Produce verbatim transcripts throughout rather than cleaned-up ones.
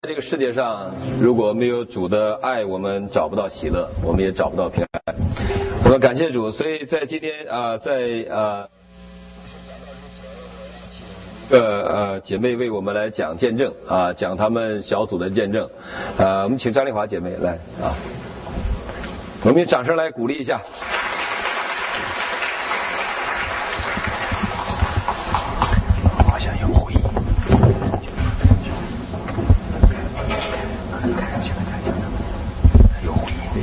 这个世界上，如果没有主的爱，我们找不到喜乐，我们也找不到平安。我们感谢主，所以在今天啊、呃，在呃，呃呃姐妹为我们来讲见证啊、呃，讲他们小组的见证。呃，我们请张丽华姐妹来啊，我们用掌声来鼓励一下。好像有回音。有回音。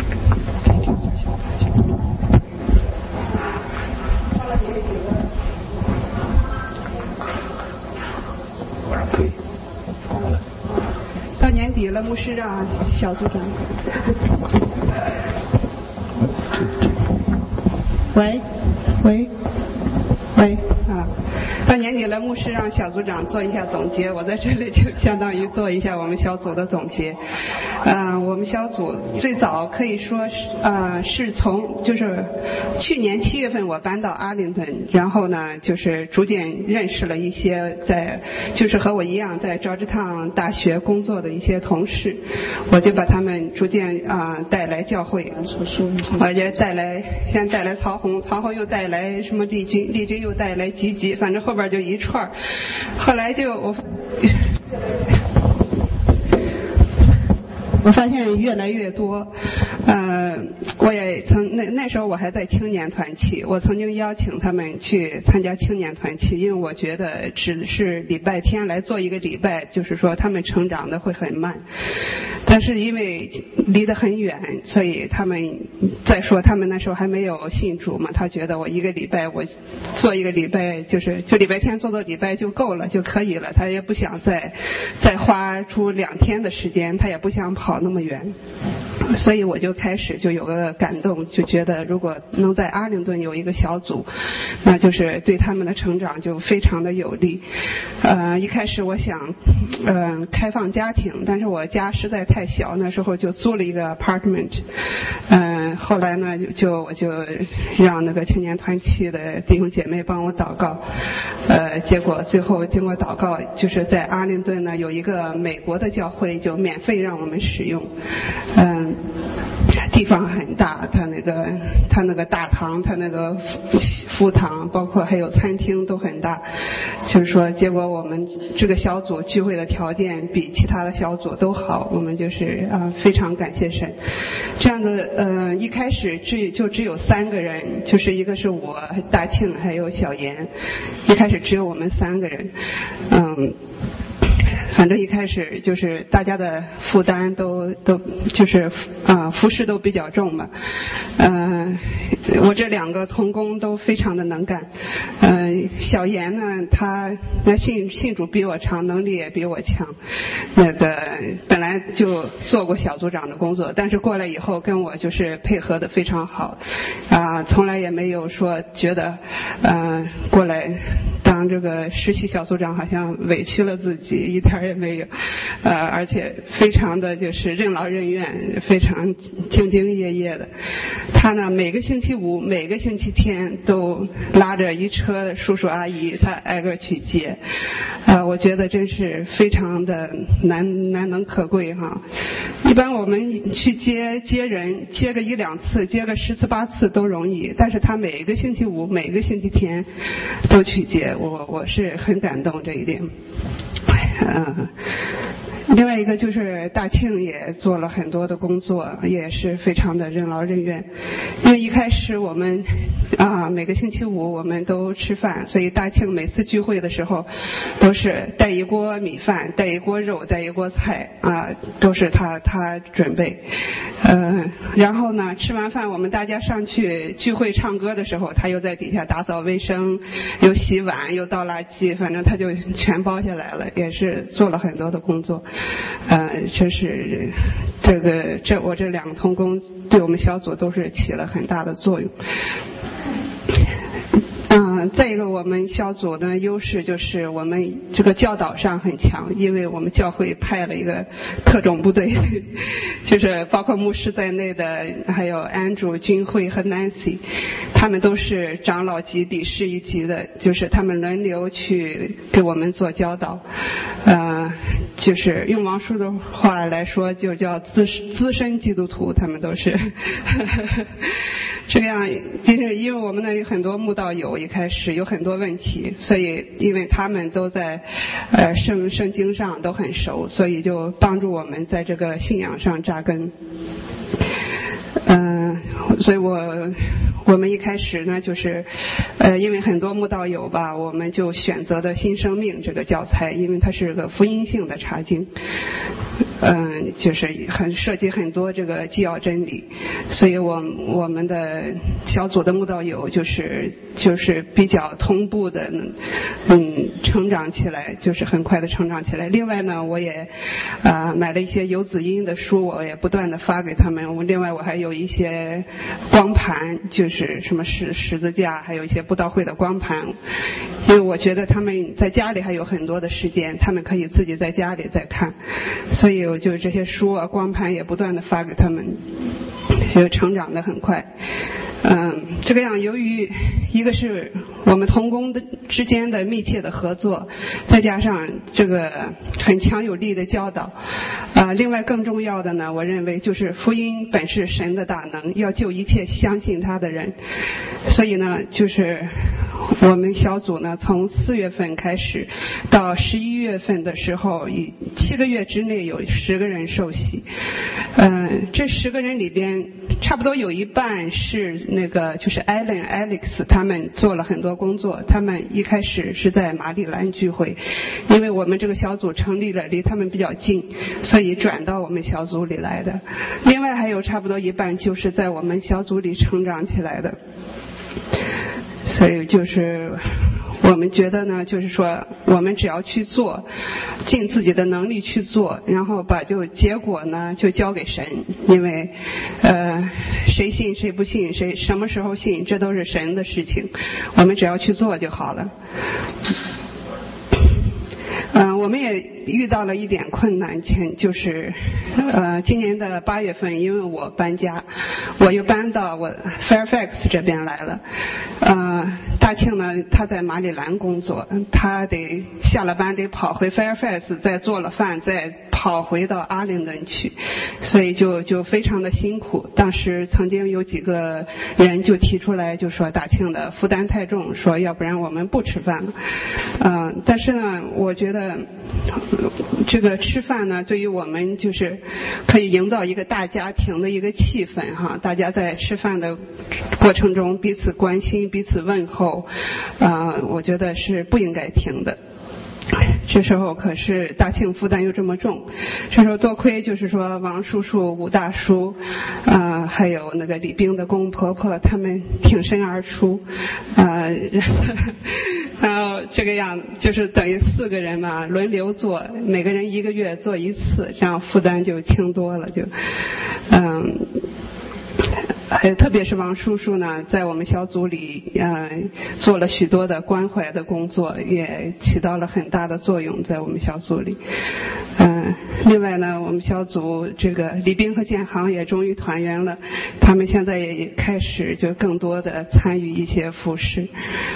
对。 到年底了，牧师让小组长。喂，喂，喂啊！到年底了，牧师让小组长做一下总结，我在这里就相当于做一下我们小组的总结。呃，我们小组最早可以说是呃是从就是去年七月份我搬到阿灵顿，然后呢就是逐渐认识了一些在就是和我一样在乔治烫大学工作的一些同事，我就把他们逐渐啊、呃、带来教会，而且带来先带来曹红，曹红又带来什么丽君，丽君又带来吉吉，反正后边就一串，后来就我。我发现越来越多，呃，我也曾那那时候我还在青年团契，我曾经邀请他们去参加青年团契，因为我觉得只是礼拜天来做一个礼拜，就是说他们成长的会很慢，但是因为离得很远，所以他们再说他们那时候还没有信主嘛，他觉得我一个礼拜我做一个礼拜就是就礼拜天做做礼拜就够了就可以了，他也不想再再花出两天的时间，他也不想跑那么远，所以我就开始就有个感动，就觉得如果能在阿灵顿有一个小组，那就是对他们的成长就非常的有利。呃，一开始我想，呃，开放家庭，但是我家实在太小，那时候就租了一个 apartment。嗯、呃，后来呢，就就我就让那个青年团契的弟兄姐妹帮我祷告，呃，结果最后经过祷告，就是在阿灵顿呢有一个美国的教会就免费让我们使用，嗯、呃，地方很大，它那个它那个大堂，它那个福堂，包括还有餐厅都很大，就是说，结果我们这个小组聚会的条件比其他的小组都好，我们就是啊、呃、非常感谢神。这样的呃一开始只就只有三个人，就是一个是我大庆还有小严，一开始只有我们三个人，嗯。反正一开始就是大家的负担都都就是啊、呃、服饰都比较重嘛，呃我这两个同工都非常的能干，呃小严呢他那信信主比我长，能力也比我强，那个本来就做过小组长的工作，但是过来以后跟我就是配合的非常好，啊、呃、从来也没有说觉得呃过来当这个实习小组长好像委屈了自己，一点也没有，呃，而且非常的就是任劳任怨，非常兢兢业业的。他呢，每个星期五、每个星期天都拉着一车叔叔阿姨，他挨个去接，啊、呃，我觉得真是非常的难难能可贵哈。一般我们去接接人，接个一两次，接个十次八次都容易，但是他每个星期五、每个星期天都去接。我我是很感动这一点，嗯，另外一个就是大庆也做了很多的工作，也是非常的任劳任怨。因为一开始我们啊每个星期五我们都吃饭，所以大庆每次聚会的时候都是带一锅米饭，带一锅肉，带一锅菜啊，都是他他准备。呃，然后呢，吃完饭我们大家上去聚会唱歌的时候，他又在底下打扫卫生，又洗碗，又倒垃圾，反正他就全包下来了，也是做了很多的工作。呃，这是这个这我这两个同工对我们小组都是起了很大的作用。嗯、呃，再一个我们小组的优势就是我们这个教导上很强，因为我们教会派了一个特种部队，就是包括牧师在内的，还有 Andrew、君慧和 Nancy， 他们都是长老级、理事一级的，就是他们轮流去给我们做教导。呃， 就是用王叔的话来说，就叫资资深基督徒，他们都是这样。就是因为我们呢有很多慕道友，一开始有很多问题，所以因为他们都在呃圣圣经上都很熟，所以就帮助我们在这个信仰上扎根。嗯、呃，所以我我们一开始呢，就是呃，因为很多慕道友吧，我们就选择的新生命这个教材，因为它是个福音性的查经，嗯、呃，就是很涉及很多这个纪要真理，所以我我们的小组的慕道友就是就是比较同步的，嗯，成长起来，就是很快的成长起来。另外呢，我也啊、呃、买了一些游子音的书，我也不断的发给他们。我另外我还有一些光盘，就是什么十十字架，还有一些布道会的光盘，因为我觉得他们在家里还有很多的时间，他们可以自己在家里再看，所以我就这些书啊光盘也不断的发给他们，就成长得很快。嗯，这个样，由于一个是我们同工的之间的密切的合作，再加上这个很强有力的教导，啊、呃，另外更重要的呢，我认为就是福音本是神的大能，要救一切相信他的人。所以呢，就是我们小组呢，从四月份开始到十一月份的时候，以七个月之内有十个人受洗。嗯、呃，这十个人里边，差不多有一半是那个就是 Alan Alex 他们做了很多工作，他们一开始是在马里兰聚会，因为我们这个小组成立了离他们比较近，所以转到我们小组里来的。另外还有差不多一半就是在我们小组里成长起来的。所以就是我们觉得呢，就是说我们只要去做，尽自己的能力去做，然后把就结果呢就交给神，因为呃谁信谁不信，谁什么时候信，这都是神的事情，我们只要去做就好了。嗯、呃，我们也遇到了一点困难，前就是呃今年的八月份，因为我搬家，我又搬到我 Fairfax 这边来了。呃，大庆呢，他在马里兰工作，他得下了班得跑回 Fairfax， 再做了饭再跑回到阿灵顿去，所以就就非常的辛苦。当时曾经有几个人就提出来，就说大庆的负担太重，说要不然我们不吃饭了。嗯、呃，但是呢，我觉得这个吃饭呢，对于我们就是可以营造一个大家庭的一个气氛哈，大家在吃饭的过程中彼此关心、彼此问候，啊、呃，我觉得是不应该停的。这时候可是大庆负担又这么重，这时候多亏就是说王叔叔、武大叔，啊、呃，还有那个李冰的公公婆婆，他们挺身而出，啊、呃，然后这个样就是等于四个人嘛，轮流做，每个人一个月做一次，这样负担就轻多了，就，嗯。还有特别是王叔叔呢，在我们小组里呃做了许多的关怀的工作，也起到了很大的作用在我们小组里。嗯、呃，另外呢，我们小组这个李斌和建行也终于团圆了，他们现在也开始就更多的参与一些服事。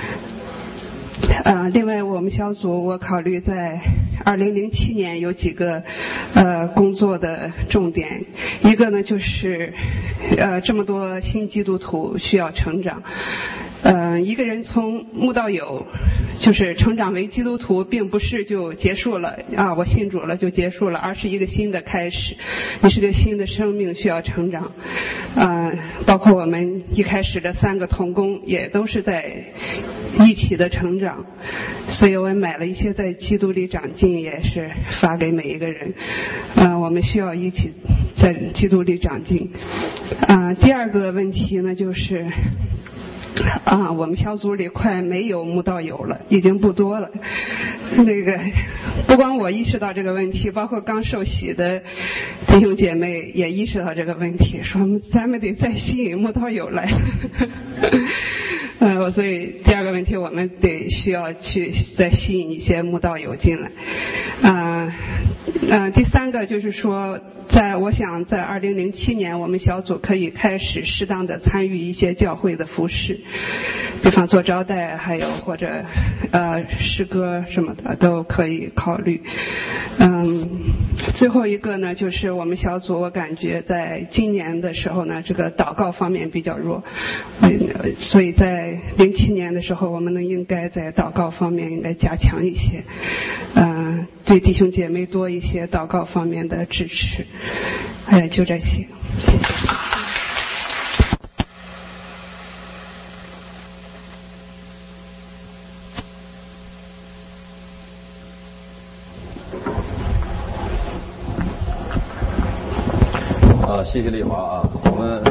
呃，另外我们小组我考虑在二零零七年有几个呃工作的重点，一个呢就是呃这么多新基督徒需要成长，呃一个人从慕道友就是成长为基督徒，并不是就结束了啊，我信主了就结束了，而是一个新的开始，你是个新的生命需要成长，呃包括我们一开始的三个同工也都是在一起的成长，所以我买了一些在基督里长进，也是发给每一个人。呃，我们需要一起在基督里长进。呃，第二个问题呢，就是啊，我们小组里快没有慕道友了，已经不多了。那个，不光我意识到这个问题，包括刚受洗的弟兄姐妹也意识到这个问题，说咱们得再吸引慕道友来。呃，所以第二个问题，我们得需要去再吸引一些慕道友进来。啊、呃， 呃，第三个就是说，在我想在二零零七年，我们小组可以开始适当的参与一些教会的服事，比方做招待，还有或者呃诗歌什么的都可以考虑。嗯，最后一个呢，就是我们小组我感觉在今年的时候呢，这个祷告方面比较弱，所以在零七年的时候，我们呢应该在祷告方面应该加强一些，嗯、呃，对弟兄姐妹多一些祷告方面的支持。哎，就这些，谢谢。 啊，谢谢丽华啊，我们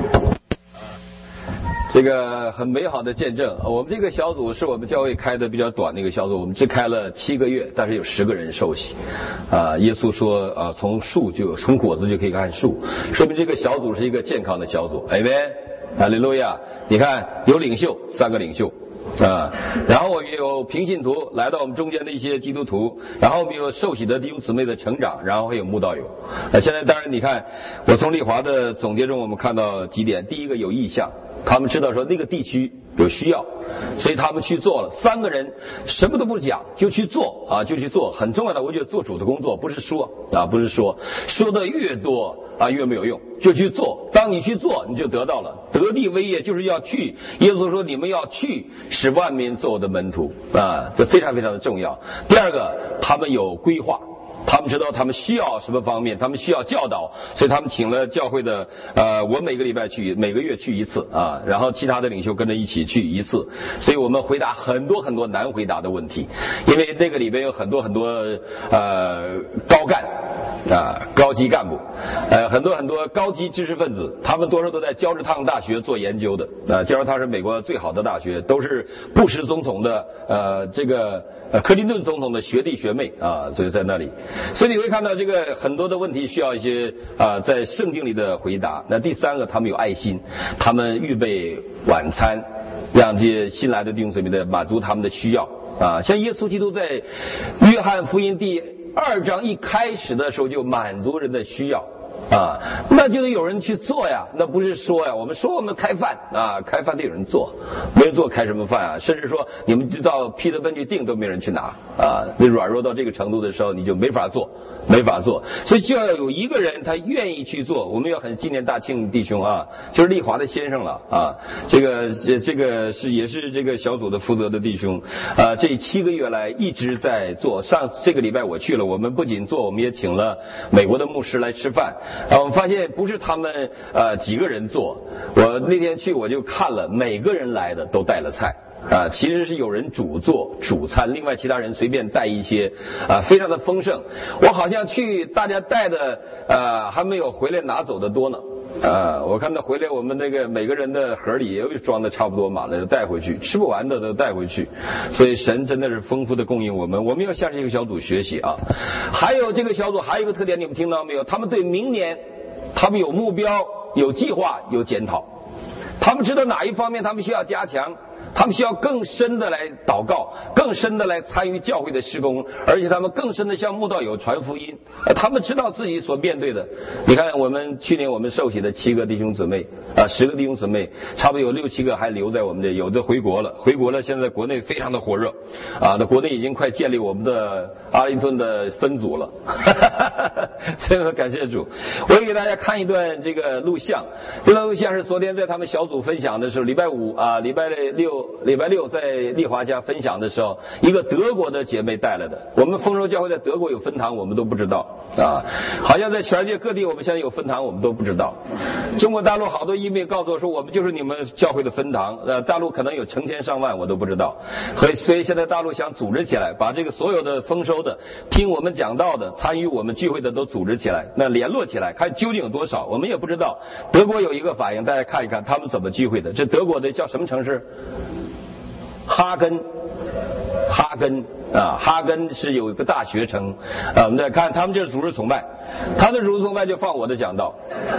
这个很美好的见证。我们这个小组是我们教会开的比较短的一个小组，我们只开了七个月，但是有十个人受洗。啊，耶稣说啊，从树就从果子就可以看树，说明这个小组是一个健康的小组。Amen， 哈利路亚！你看有领袖，三个领袖。啊，然后我们有平信徒来到我们中间的一些基督徒，然后我们有受洗的弟兄姊妹的成长，然后还有慕道友。呃，现在当然你看，我从丽华的总结中我们看到几点，第一个有意向，他们知道说那个地区有需要，所以他们去做了。三个人什么都不讲就去做啊，就去做。很重要的，我觉得做主的工作不是说啊，不是说说的越多啊越没有用，就去做。当你去做，你就得到了。得地为业就是要去，耶稣说你们要去使万民做我的门徒啊，这非常非常的重要。第二个，他们有规划。他们知道他们需要什么方面，他们需要教导，所以他们请了教会的呃，我每个礼拜去，每个月去一次啊，然后其他的领袖跟着一起去一次，所以我们回答很多很多难回答的问题，因为那个里边有很多很多呃高干啊高级干部，呃很多很多高级知识分子，他们多数都在乔治汤大学做研究的啊，乔治汤是美国最好的大学，都是布什总统的呃这个呃克林顿总统的学弟学妹啊，所以在那里。所以你会看到这个很多的问题需要一些啊、呃、在圣经里的回答。那第三个，他们有爱心，他们预备晚餐，让这些新来的弟兄姊妹的满足他们的需要啊。像耶稣基督在约翰福音第二章一开始的时候就满足人的需要。啊，那就得有人去做呀，那不是说呀，我们说我们开饭啊，开饭得有人做，没人做开什么饭啊？甚至说你们到批的分去订都没人去拿啊，你软弱到这个程度的时候，你就没法做，没法做，所以就要有一个人他愿意去做。我们要很纪念大庆弟兄啊，就是丽华的先生了啊，这个这个是也是这个小组的负责的弟兄啊，这七个月来一直在做。上这个礼拜我去了，我们不仅做，我们也请了美国的牧师来吃饭。啊，我们发现不是他们呃几个人做，我那天去我就看了，每个人来的都带了菜啊，其实是有人主做主餐，另外其他人随便带一些啊，非常的丰盛。我好像去大家带的呃还没有回来拿走的多呢。啊，我看到回来我们那个每个人的盒里也装的差不多满了，就带回去，吃不完的都带回去。所以神真的是丰富的供应我们，我们要向这个小组学习啊。还有这个小组还有一个特点，你们听到没有？他们对明年他们有目标、有计划、有检讨，他们知道哪一方面他们需要加强。他们需要更深的来祷告，更深的来参与教会的事工，而且他们更深的向慕道友传福音。他们知道自己所面对的。你看，我们去年我们受洗的七个弟兄姊妹啊，十个弟兄姊妹，差不多有六七个还留在我们这，有的回国了，回国了。现在国内非常的火热啊，那国内已经快建立我们的阿灵顿的分组了。真的感谢主。我也给大家看一段这个录像，这段录像是昨天在他们小组分享的时候，礼拜五啊，礼拜六。礼拜六在丽华家分享的时候，一个德国的姐妹带来的。我们丰收教会在德国有分堂，我们都不知道啊。好像在全世界各地，我们现在有分堂，我们都不知道。中国大陆好多医妹告诉我说，我们就是你们教会的分堂。呃，大陆可能有成千上万，我都不知道。所以，所以现在大陆想组织起来，把这个所有的丰收的、听我们讲道的、参与我们聚会的都组织起来，那联络起来，看究竟有多少，我们也不知道。德国有一个反应，大家看一看他们怎么聚会的。这德国的叫什么城市？哈根，哈根啊，哈根是有一个大学城啊。我们再看他们这是主日崇拜，他的主日崇拜就放我的讲道，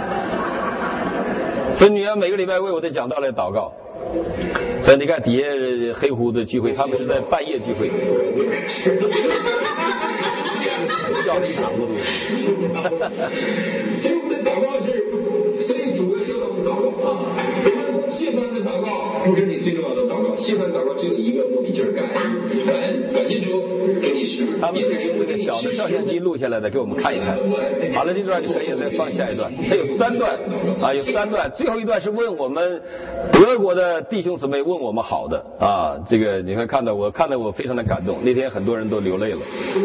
所以你要每个礼拜为我的讲道来祷告。所以你看底下黑胡的聚会，他们是在半夜聚会。 绕了一塌糊涂。 所以我们的祷告是，所以主要教导我们祷告啊。我们谢饭的祷告不是你最重要的祷告，谢饭祷告只有一个目的，就是感恩，感恩，感谢主给你使。 他们是用这个小的照相机录下来的，给我们看一看。好了，这段就可以再放下一段。它有三段啊，有三段。最后一段是问我们德国的弟兄姊妹问我们好的啊，这个你看看到我看到我非常的感动，那天很多人都流泪了。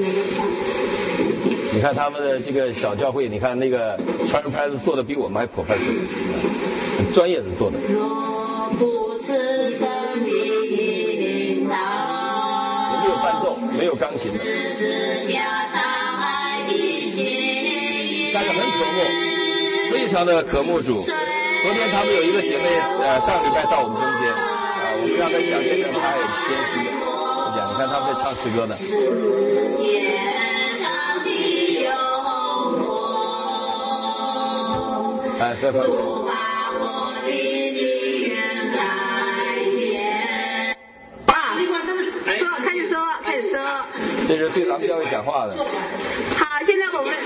你看他们的这个小教会，你看那个传人拍子做的比我们还 professional， 很专业的做的。 若不是生命道， 也没有伴奏，没有钢琴的，但是很渴慕，非常的渴慕主。昨天他们有一个姐妹，呃，上礼拜到我们中间，啊、呃，我们让她讲这个，她也谦虚的讲，你看他们在唱诗歌呢。哎，再放。这是对咱们教会讲话的。 好，现在我们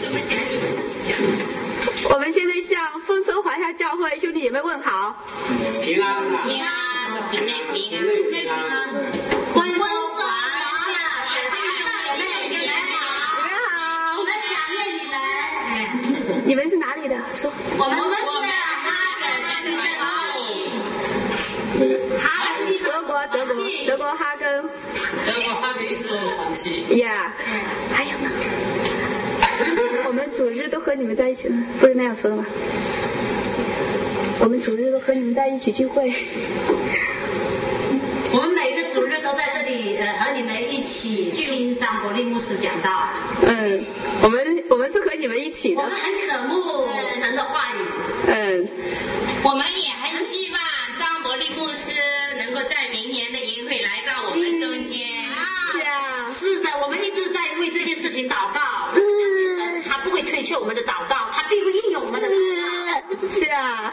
我们现在向丰收华夏教会兄弟姐妹问好。 平安平安，姐妹平安，姐妹平安。丰收华夏兄弟姐妹好，你们好，我们想念你们。 你们是哪里的？说。 我们是哈根，你在哪里？哈根， 德国，德国，德国哈根。 德国哈根是团契。 呀，还有呢？我们主日都和你们在一起呢，不是那样说的吗？我们主日都和你们在一起聚会。 我们每个主日都在这里，呃，和你们一起听张伯利牧师讲道。 嗯，我们我们是和你们一起的。 我们很渴慕神的话语。 嗯， 我们也很希望张伯利牧师能够在明年的营会来到我们中间。 是啊， 是的，我们一直在为这件事情祷告。嗯，他不会推却我们的祷告，他必会应允我们的祷告。 是啊。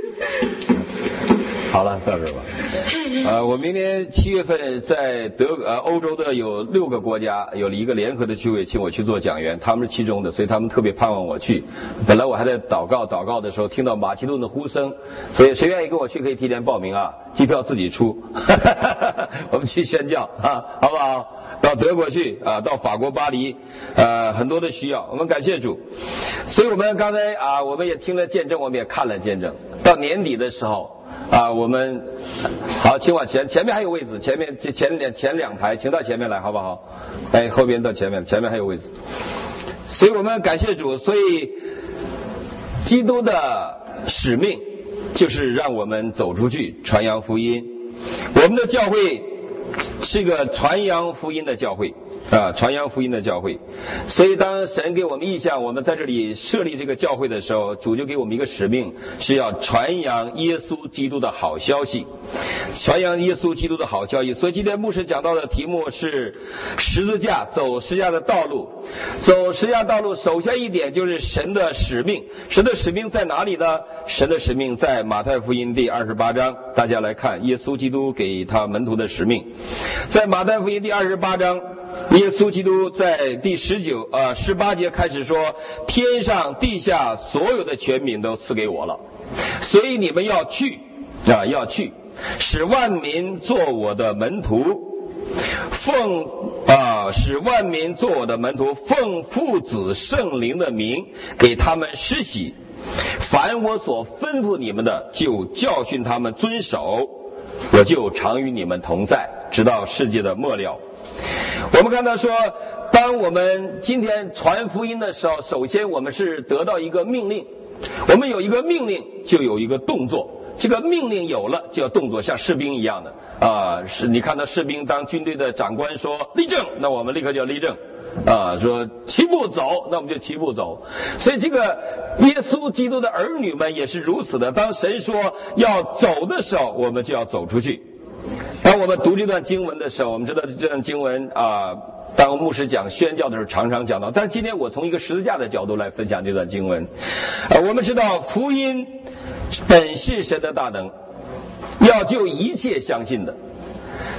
好了，到这吧。呃，我明年七月份在德呃欧洲的有六个国家有了一个联合的聚会，请我去做讲员，他们是其中的，所以他们特别盼望我去。本来我还在祷告祷告的时候，听到马其顿的呼声，所以谁愿意跟我去可以提前报名啊，机票自己出，我们去宣教啊，好不好？到德国去啊，到法国巴黎，呃，很多的需要，我们感谢主。所以我们刚才啊，我们也听了见证，我们也看了见证。到年底的时候啊，我们好，请往前，前面还有位置，前面前两前两排，请到前面来，好不好？哎，后边到前面，前面还有位置。所以我们感谢主，所以基督的使命就是让我们走出去传扬福音。我们的教会是一个传扬福音的教会啊，传扬福音的教会。所以当神给我们意向，我们在这里设立这个教会的时候，主就给我们一个使命，是要传扬耶稣基督的好消息，传扬耶稣基督的好消息。所以今天牧师讲到的题目是十字架，走十字架的道路。走十字架道路，首先一点就是神的使命。神的使命在哪里呢？神的使命在马太福音第二十八章，大家来看耶稣基督给他门徒的使命。在马太福音第二十八章，耶稣基督在第十九呃十八节开始说，天上地下所有的权柄都赐给我了，所以你们要去啊，要去，使万民做我的门徒，奉啊使万民做我的门徒，奉父子圣灵的名给他们施洗，凡我所吩咐你们的，就教训他们遵守，我就常与你们同在，直到世界的末了。我们看到说，当我们今天传福音的时候，首先我们是得到一个命令，我们有一个命令就有一个动作，这个命令有了就要动作，像士兵一样的啊，是你看到士兵当军队的长官说立正，那我们立刻就要立正啊，说齐步走，那我们就齐步走。所以这个耶稣基督的儿女们也是如此的，当神说要走的时候，我们就要走出去。当我们读这段经文的时候，我们知道这段经文啊，当牧师讲宣教的时候常常讲到，但是今天我从一个十字架的角度来分享这段经文。啊，我们知道福音本是神的大能，要救一切相信的。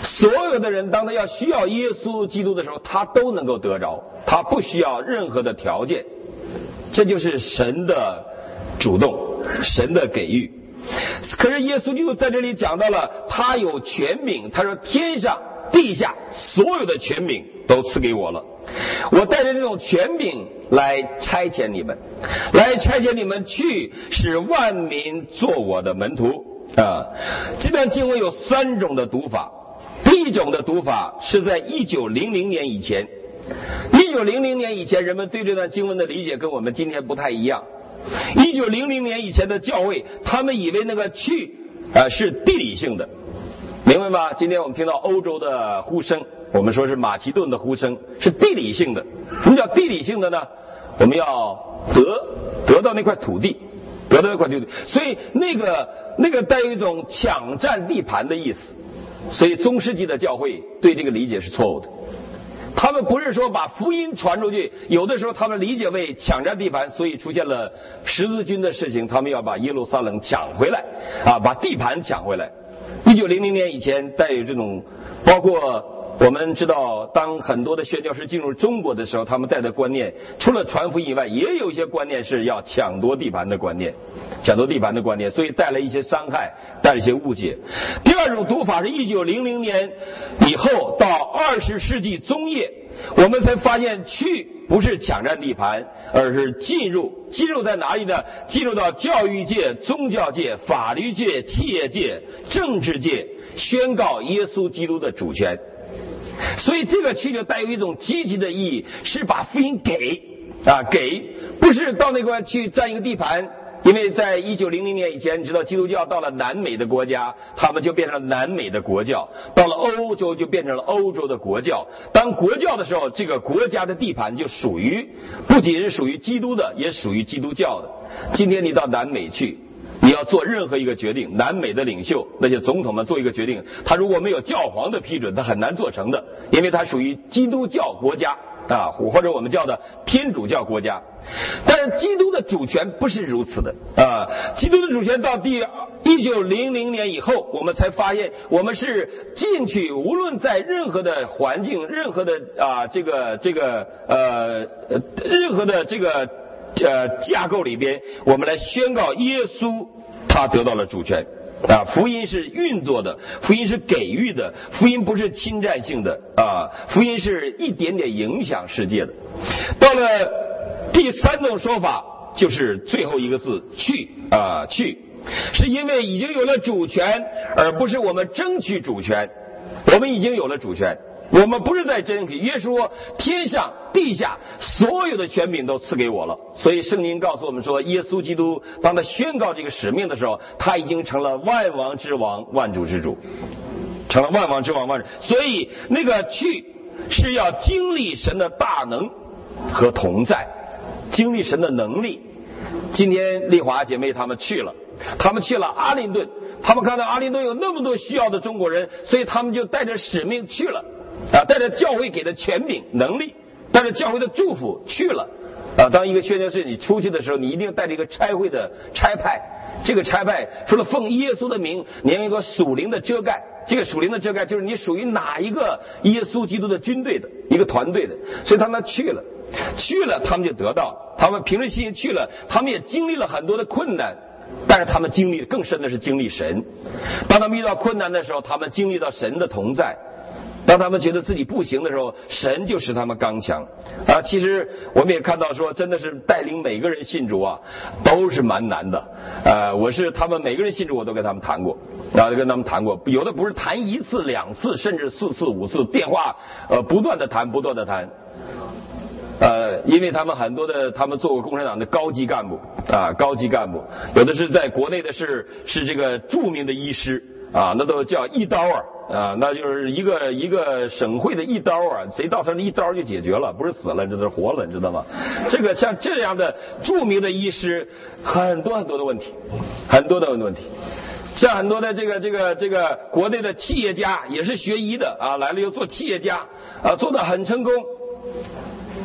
所有的人当他要需要耶稣基督的时候，他都能够得着，他不需要任何的条件。这就是神的主动，神的给予。可是耶稣基督在这里讲到了他有权柄，他说天上地下所有的权柄都赐给我了，我带着这种权柄来差遣你们，来差遣你们去使万民做我的门徒啊。这段经文有三种的读法。第一种的读法是在一九零零年以前，一九零零年以前人们对这段经文的理解跟我们今天不太一样。一九零零年以前的教会，他们以为那个去啊、呃、是地理性的，明白吗？今天我们听到欧洲的呼声，我们说是马其顿的呼声，是地理性的。什么叫地理性的呢？我们要得得到那块土地，得到那块土地，所以那个那个带有一种抢占地盘的意思。所以中世纪的教会对这个理解是错误的，他们不是说把福音传出去，有的时候他们理解为抢占地盘，所以出现了十字军的事情，他们要把耶路撒冷抢回来啊，把地盘抢回来。一九零零年以前带有这种，包括我们知道，当很多的宣教士进入中国的时候，他们带的观念除了传福音以外，也有一些观念是要抢夺地盘的观念，抢夺地盘的观念，所以带来一些伤害，带来一些误解。第二种读法是一九零零年以后到二十世纪中叶，我们才发现去不是抢占地盘，而是进入。进入在哪里呢？进入到教育界、宗教界、法律界、企业界、政治界，宣告耶稣基督的主权。所以这个去就带有一种积极的意义，是把福音给啊给，不是到那块去占一个地盘。因为在一九零零年以前，你知道基督教到了南美的国家，他们就变成了南美的国教；到了欧洲就变成了欧洲的国教。当国教的时候，这个国家的地盘就属于，不仅是属于基督的，也属于基督教的。今天你到南美去，你要做任何一个决定，南美的领袖那些总统们做一个决定，他如果没有教皇的批准，他很难做成的，因为他属于基督教国家啊，或者我们叫的天主教国家。但是基督的主权不是如此的啊！基督的主权到第一九零零年以后，我们才发现，我们是进去，无论在任何的环境、任何的啊这个这个呃任何的这个呃架构里边，我们来宣告耶稣他得到了主权。啊，福音是运作的，福音是给予的，福音不是侵占性的啊，福音是一点点影响世界的。到了第三种说法，就是最后一个字去啊去，是因为已经有了主权，而不是我们争取主权，我们已经有了主权。我们不是在争取，耶稣说天上地下所有的权柄都赐给我了。所以圣经告诉我们说，耶稣基督当他宣告这个使命的时候，他已经成了万王之王、万主之主，成了万王之王、万主。所以那个去是要经历神的大能和同在，经历神的能力。今天丽华姐妹她们去了，她们去了阿灵顿，她们看到阿灵顿有那么多需要的中国人，所以她们就带着使命去了啊，带着教会给的权柄能力，带着教会的祝福去了啊。当一个宣教士你出去的时候，你一定带着一个差会的差派，这个差派除了奉耶稣的名，你要有一个属灵的遮盖，这个属灵的遮盖就是你属于哪一个耶稣基督的军队的一个团队的。所以他们去了去了他们就得到，他们凭着信心去了，他们也经历了很多的困难，但是他们经历更深的是经历神。当他们遇到困难的时候，他们经历到神的同在，当他们觉得自己不行的时候，神就使他们刚强啊。其实我们也看到说，真的是带领每个人信主啊，都是蛮难的。呃，我是他们每个人信主，我都跟他们谈过，然后跟他们谈过，有的不是谈一次、两次，甚至四次、五次，电话呃不断的谈，不断的谈。呃，因为他们很多的，他们做过共产党的高级干部啊，高级干部，有的是在国内的是是这个著名的医师啊，那都叫一刀啊。啊，那就是一个一个省会的一刀啊，谁到他那一刀就解决了，不是死了，这是活了，你知道吗？这个像这样的著名的医师，很多很多的问题，很多的问题。像很多的这个这个这个国内的企业家也是学医的啊，来了又做企业家啊，做得很成功。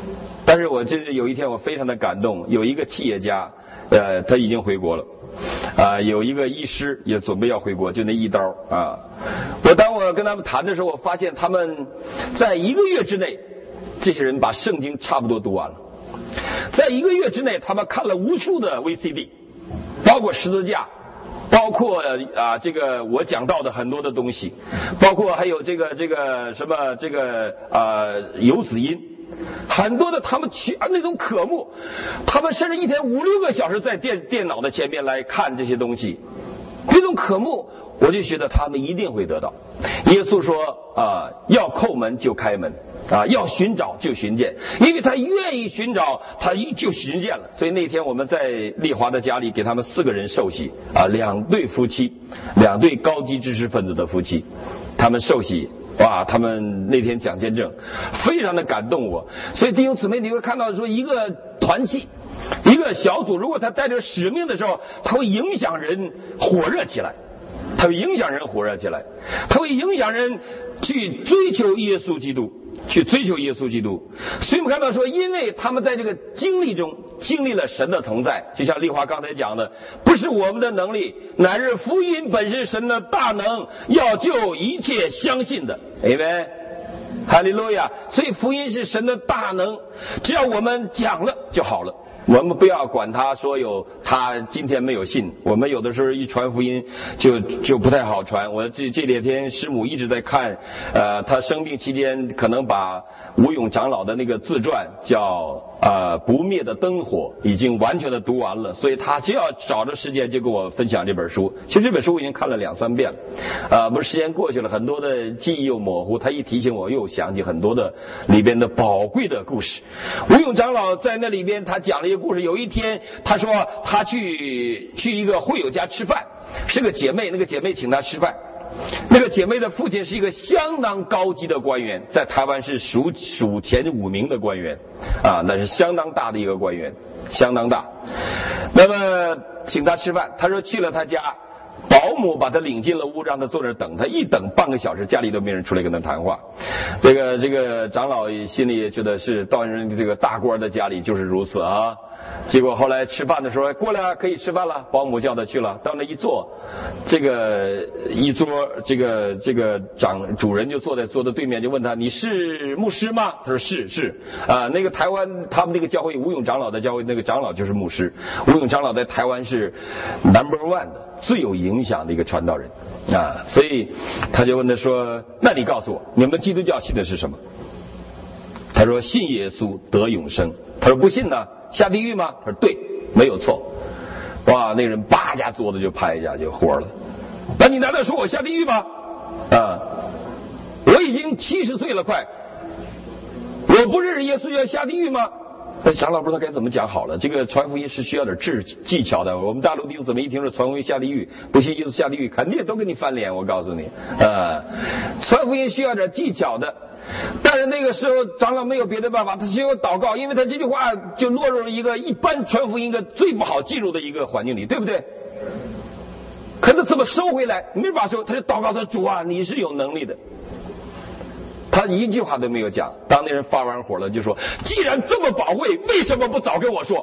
但是我这是有一天我非常的感动，有一个企业家，呃，他已经回国了，啊、呃，有一个医师也准备要回国，就那一刀啊。我当我跟他们谈的时候，我发现他们在一个月之内，这些人把圣经差不多读完了。在一个月之内，他们看了无数的 V C D， 包括十字架，包括啊这个我讲到的很多的东西，包括还有这个这个什么这个啊游子音，很多的他们去啊那种渴慕，他们甚至一天五六个小时在电电脑的前面来看这些东西，这种渴慕，我就觉得他们一定会得到。耶稣说啊，要叩门就开门。啊，要寻找就寻见，因为他愿意寻找，他就寻见了。所以那天我们在丽华的家里给他们四个人受洗啊，两对夫妻，两对高级知识分子的夫妻，他们受洗，哇，他们那天讲见证，非常的感动我。所以弟兄姊妹，你会看到说一个团契，一个小组，如果他带着使命的时候，他会影响人火热起来。它会影响人火热起来，它会影响人去追求耶稣基督，去追求耶稣基督。所以我们看到说，因为他们在这个经历中经历了神的同在，就像丽华刚才讲的，不是我们的能力，乃是福音本是神的大能，要救一切相信的。阿们，哈利路亚。所以福音是神的大能，只要我们讲了就好了。我们不要管他说有他今天没有信，我们有的时候一传福音就就不太好传。我这这两天师母一直在看，呃，他生病期间可能把吴勇长老的那个自传叫呃不灭的灯火已经完全的读完了，所以他只要找着时间就跟我分享这本书。其实这本书我已经看了两三遍了，呃，不是时间过去了，很多的记忆又模糊，他一提醒我又想起很多的里边的宝贵的故事。吴勇长老在那里边他讲了一个故事，有一天他说他去去一个会友家吃饭，是个姐妹，那个姐妹请他吃饭，那个姐妹的父亲是一个相当高级的官员，在台湾是数数前五名的官员啊，那是相当大的一个官员，相当大。那么请他吃饭，他说去了他家，保姆把他领进了屋，让他坐那儿等他，一等半个小时，家里都没人出来跟他谈话。这个这个长老心里也觉得是到人这个大官的家里就是如此啊。结果后来吃饭的时候，过来可以吃饭了，保姆叫他去了，到那一坐，这个一桌这个这个长主人就坐在桌的对面，就问他，你是牧师吗？他说是是啊、呃，那个台湾他们那个教会吴勇长老的教会那个长老就是牧师，吴勇长老在台湾是 number one 的最有影响的一个传道人啊，所以他就问他说，那你告诉我，你们基督教信的是什么？他说信耶稣得永生。他说不信呢，下地狱吗？他说对，没有错。哇，那人叭一下桌子就拍一下就火了。那你难道说我下地狱吗？啊，我已经七十岁了快，我不认识耶稣要下地狱吗？那长老不知道该怎么讲好了，这个传福音是需要点智技巧的。我们大陆弟兄怎么一听说传福音下地狱，不信耶稣下地狱，肯定都跟你翻脸。我告诉你，啊，传福音需要点技巧的。但是那个时候长老没有别的办法，他只有祷告，因为他这句话就落入了一个一般传福音的最不好进入的一个环境里，对不对？可是怎么收回来？没法收，他就祷告他，主啊，你是有能力的。他一句话都没有讲。当那人发完火了，就说：既然这么宝贵，为什么不早跟我说？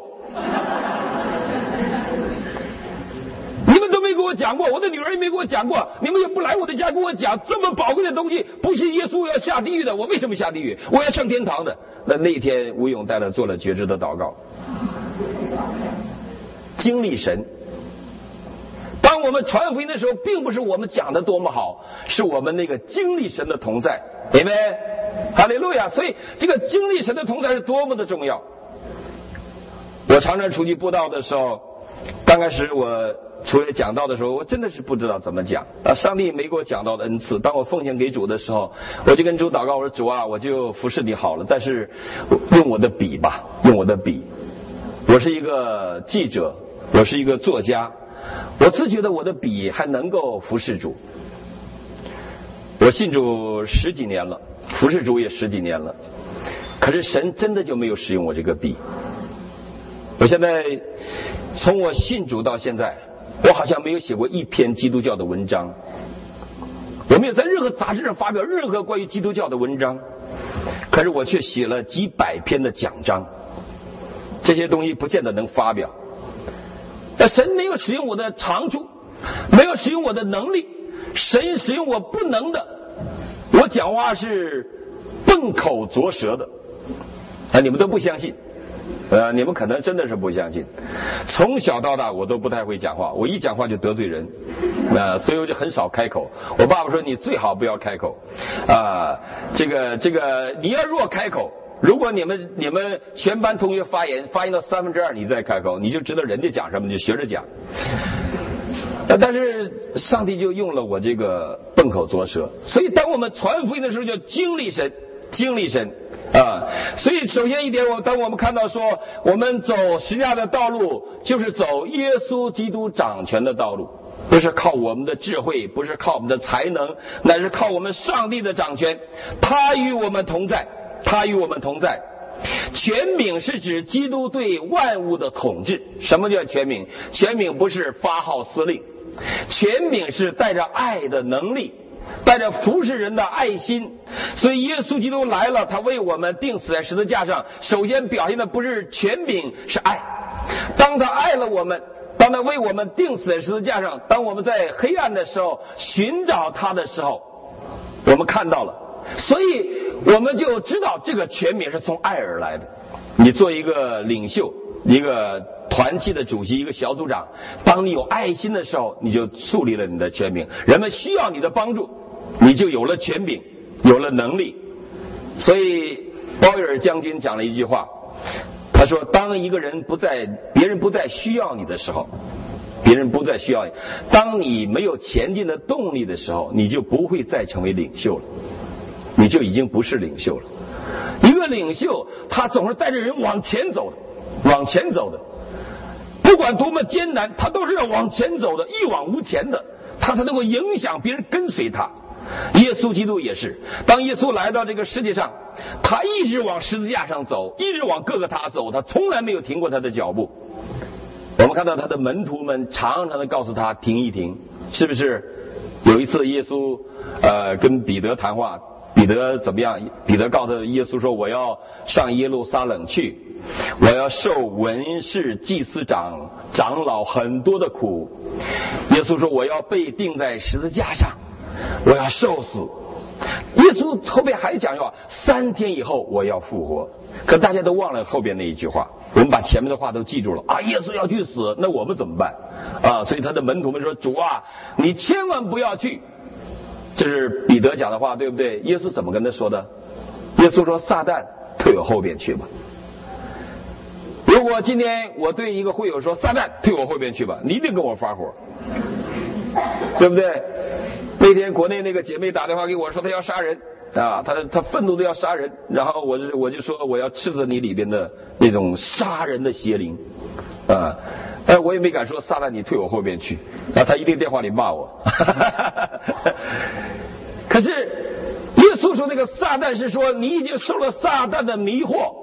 你们都没给我讲过，我的女儿也没给我讲过，你们也不来我的家跟我讲这么宝贵的东西，不信耶稣要下地狱的，我为什么下地狱？我要上天堂的。那那天吴勇带他做了觉知的祷告，经历神。当我们传福音的时候，并不是我们讲的多么好，是我们那个经历神的同在，对不对？哈利路亚！所以这个经历神的同在是多么的重要。我常常出去布道的时候，刚开始我出来讲道的时候，我真的是不知道怎么讲啊！上帝没给我讲道的恩赐。当我奉献给主的时候，我就跟主祷告，我说主啊，我就服侍你好了，但是用我的笔吧，用我的笔。我是一个记者，我是一个作家，我自觉得我的笔还能够服侍主。我信主十几年了，服侍主也十几年了，可是神真的就没有使用我这个笔。我现在从我信主到现在，我好像没有写过一篇基督教的文章，我没有在任何杂志上发表任何关于基督教的文章。 可是我却写了几百篇的讲章，这些东西不见得能发表。那神没有使用我的长处，没有使用我的能力，神使用我不能的，我讲话是笨口拙舌的啊，你们都不相信。呃，你们可能真的是不相信。从小到大我都不太会讲话，我一讲话就得罪人，呃，所以我就很少开口。我爸爸说你最好不要开口，啊、呃，这个这个你要若开口，如果你们你们全班同学发言发言到三分之二你再开口，你就知道人家讲什么，你就学着讲。呃，但是上帝就用了我这个笨口拙舌，所以当我们传福音的时候就经历神。经历神啊，所以首先一点，我当我们看到说，我们走十字架的道路，就是走耶稣基督掌权的道路，不是靠我们的智慧，不是靠我们的才能，乃是靠我们上帝的掌权，他与我们同在，他与我们同在。权柄是指基督对万物的统治。什么叫权柄？权柄不是发号司令，权柄是带着爱的能力，带着服侍人的爱心。所以耶稣基督来了，他为我们钉死在十字架上，首先表现的不是权柄，是爱。当他爱了我们，当他为我们钉死在十字架上，当我们在黑暗的时候寻找他的时候，我们看到了，所以我们就知道这个权柄是从爱而来的。你做一个领袖，一个团契的主席，一个小组长，当你有爱心的时候，你就树立了你的权柄，人们需要你的帮助，你就有了权柄，有了能力。所以鲍威尔将军讲了一句话，他说当一个人不在，别人不再需要你的时候，别人不再需要你，当你没有前进的动力的时候，你就不会再成为领袖了，你就已经不是领袖了。一个领袖他总是带着人往前走的，往前走的，不管多么艰难，他都是要往前走的，一往无前的，他才能够影响别人跟随他。耶稣基督也是，当耶稣来到这个世界上，他一直往十字架上走，一直往各个他走，他从来没有停过他的脚步。我们看到他的门徒们常常的告诉他停一停，是不是？有一次耶稣呃跟彼得谈话，彼得怎么样？彼得告诉耶稣说，我要上耶路撒冷去，我要受文士祭司长长老很多的苦。耶稣说，我要被钉在十字架上，我要受死。耶稣后面还讲话，三天以后我要复活。可大家都忘了后边那一句话，我们把前面的话都记住了啊！耶稣要去死，那我们怎么办啊？所以他的门徒们说，主啊，你千万不要去。这是彼得讲的话，对不对？耶稣怎么跟他说的？耶稣说，撒旦退我后边去吧。如果今天我对一个会友说，撒旦退我后边去吧，你一定跟我发火，对不对？那天国内那个姐妹打电话给我说她要杀人啊，她她愤怒的要杀人，然后我就我就说我要斥责你里边的那种杀人的邪灵啊，哎我也没敢说撒旦你退我后边去，然后她一定电话里骂我。可是耶稣说那个撒旦是说你已经受了撒旦的迷惑。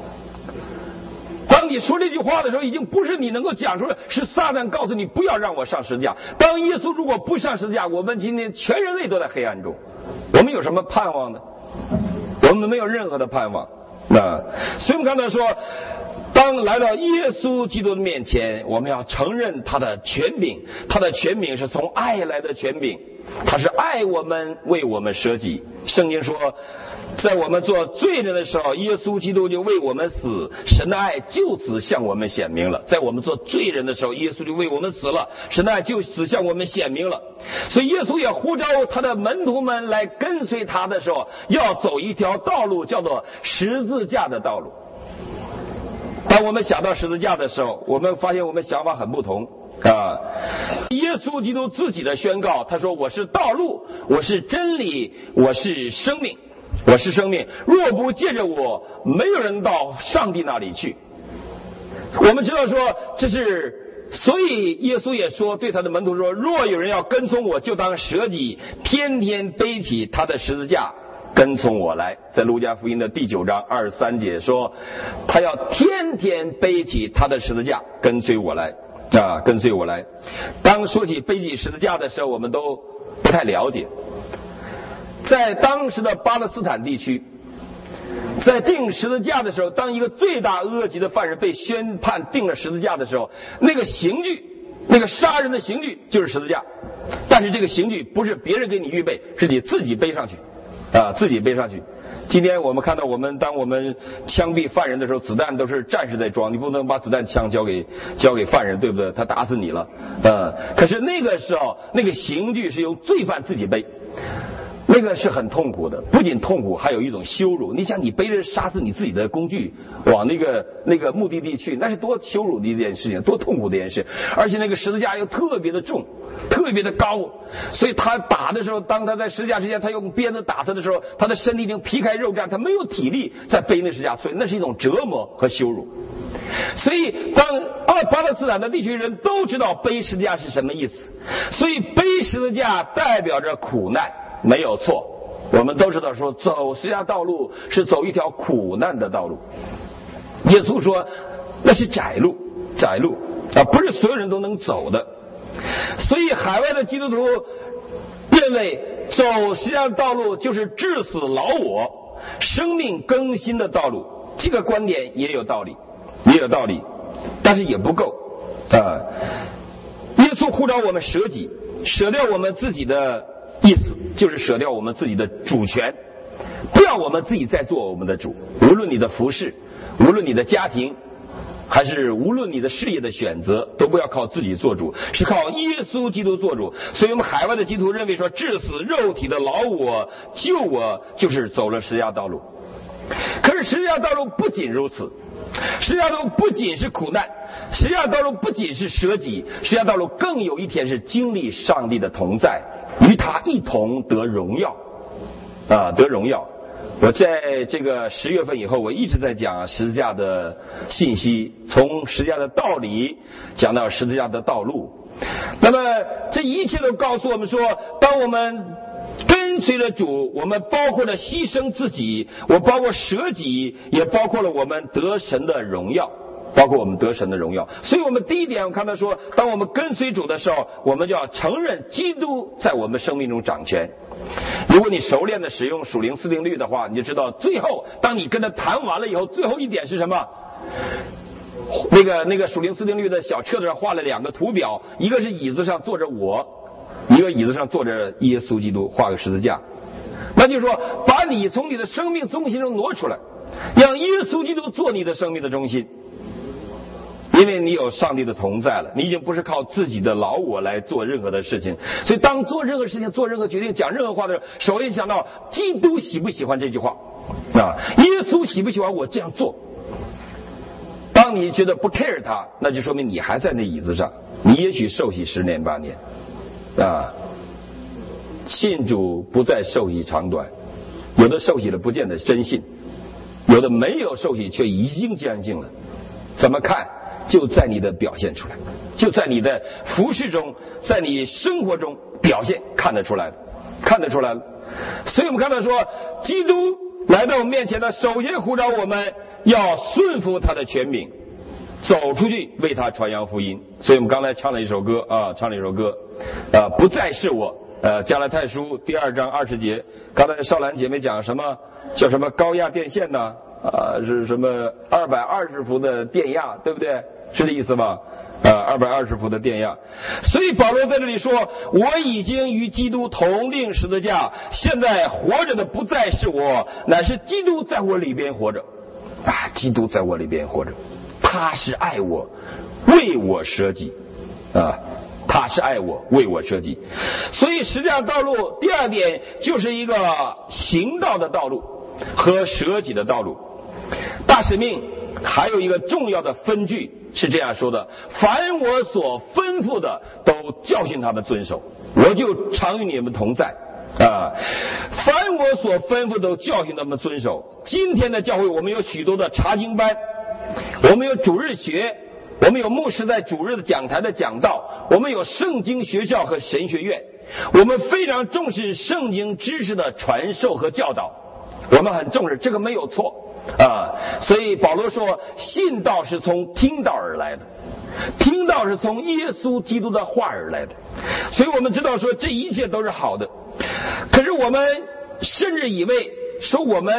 当你说这句话的时候，已经不是你能够讲出来，是撒旦告诉你不要让我上十字架。当耶稣如果不上十字架，我们今天全人类都在黑暗中，我们有什么盼望呢？我们没有任何的盼望。那所以我们刚才说，当来到耶稣基督的面前，我们要承认他的权柄，他的权柄是从爱来的权柄，他是爱我们，为我们舍己。圣经说，在我们做罪人的时候，耶稣基督就为我们死，神的爱就此向我们显明了。在我们做罪人的时候，耶稣就为我们死了，神的爱就此向我们显明了。所以耶稣也呼召他的门徒们来跟随他的时候，要走一条道路，叫做十字架的道路。当我们想到十字架的时候，我们发现我们想法很不同啊！耶稣基督自己的宣告，他说，我是道路，我是真理，我是生命，我是生命，若不借着我，没有人到上帝那里去。我们知道说这是，所以耶稣也说，对他的门徒说，若有人要跟从我，就当舍己，天天背起他的十字架跟从我来。在路加福音的第九章二十三节说，他要天天背起他的十字架跟随我来啊，跟随我来。当说起背起十字架的时候，我们都不太了解。在当时的巴勒斯坦地区， 在钉十字架的时候，当一个罪大恶极的犯人被宣判定了十字架的时候，那个刑具，那个杀人的刑具就是十字架。但是这个刑具不是别人给你预备，是你自己背上去，啊，自己背上去。今天我们看到，我们当我们枪毙犯人的时候，子弹都是战士在装，你不能把子弹枪交给交给犯人，对不对？他打死你了，呃，可是那个时候，那个刑具是由罪犯自己背。那个是很痛苦的，不仅痛苦，还有一种羞辱。你想，你背着杀死你自己的工具往那个那个目的地去，那是多羞辱的一件事情，多痛苦的一件事。而且那个十字架又特别的重，特别的高，所以他打的时候，当他在十字架之前，他用鞭子打他的时候，他的身体已经皮开肉绽，他没有体力再背那十字架，所以那是一种折磨和羞辱。所以当巴勒斯坦的地区人都知道背十字架是什么意思，所以背十字架代表着苦难。没有错，我们都知道说走十字架道路是走一条苦难的道路。耶稣说那是窄路，窄路啊，不是所有人都能走的。所以海外的基督徒认为走十字架道路就是致死老我，生命更新的道路。这个观点也有道理，也有道理，但是也不够啊。耶稣呼召我们舍己，舍掉我们自己的意思，就是舍掉我们自己的主权，不要我们自己再做我们的主。无论你的服事，无论你的家庭，还是无论你的事业的选择，都不要靠自己做主，是靠耶稣基督做主。所以我们海外的基督徒认为说，致死肉体的老我，救我，就是走了十字架道路。可是十字架道路不仅如此，十字架道路不仅是苦难，十字架道路不仅是舍己，十字架道路更有一天是经历上帝的同在，与他一同得荣耀啊，得荣耀。我在这个十月份以后，我一直在讲十字架的信息，从十字架的道理讲到十字架的道路。那么这一切都告诉我们说，当我们跟随着主，我们包括了牺牲自己，我包括舍己，也包括了我们得神的荣耀，包括我们得神的荣耀。所以我们第一点，我看到说，当我们跟随主的时候，我们就要承认基督在我们生命中掌权。如果你熟练的使用属灵四定律的话，你就知道最后当你跟他谈完了以后，最后一点是什么？那个那个属灵四定律的小册子上画了两个图表，一个是椅子上坐着我，一个椅子上坐着耶稣基督，画个十字架。那就是说，把你从你的生命中心中挪出来，让耶稣基督做你的生命的中心。因为你有上帝的同在了，你已经不是靠自己的老我来做任何的事情。所以当做任何事情、做任何决定、讲任何话的时候，首先想到基督喜不喜欢这句话啊？耶稣喜不喜欢我这样做？当你觉得不 care 他，那就说明你还在那椅子上，你也许受洗十年八年啊。信主不再受洗长短，有的受洗了不见得真信，有的没有受洗却已经相信了。怎么看？就在你的表现出来，就在你的服事中，在你生活中表现看得出来的，看得出来了。所以我们看到说，基督来到我们面前呢，首先呼召我们要顺服他的权柄，走出去为他传扬福音。所以我们刚才唱了一首歌啊，唱了一首歌啊，不再是我。呃，加拉太书第二章二十节，刚才少兰姐妹讲什么？叫什么高压电线呢？啊，是什么二百二十伏的电压，对不对？是这意思吧？啊，二百二十伏的电压。所以保罗在这里说，我已经与基督同定十字架，现在活着的不再是我，乃是基督在我里边活着。啊，基督在我里边活着，他是爱我，为我舍己啊。他是爱我，为我舍己。所以十字架道路第二点就是一个行道的道路和舍己的道路。大使命还有一个重要的分句是这样说的：凡我所吩咐的，都教训他们遵守，我就常与你们同在啊。凡我所吩咐都教训他们遵守。今天的教会我们有许多的查经班，我们有主日学，我们有牧师在主日的讲台的讲道，我们有圣经学校和神学院，我们非常重视圣经知识的传授和教导，我们很重视，这个没有错啊。所以保罗说，信道是从听道而来的，听道是从耶稣基督的话而来的。所以我们知道说这一切都是好的，可是我们甚至以为说我们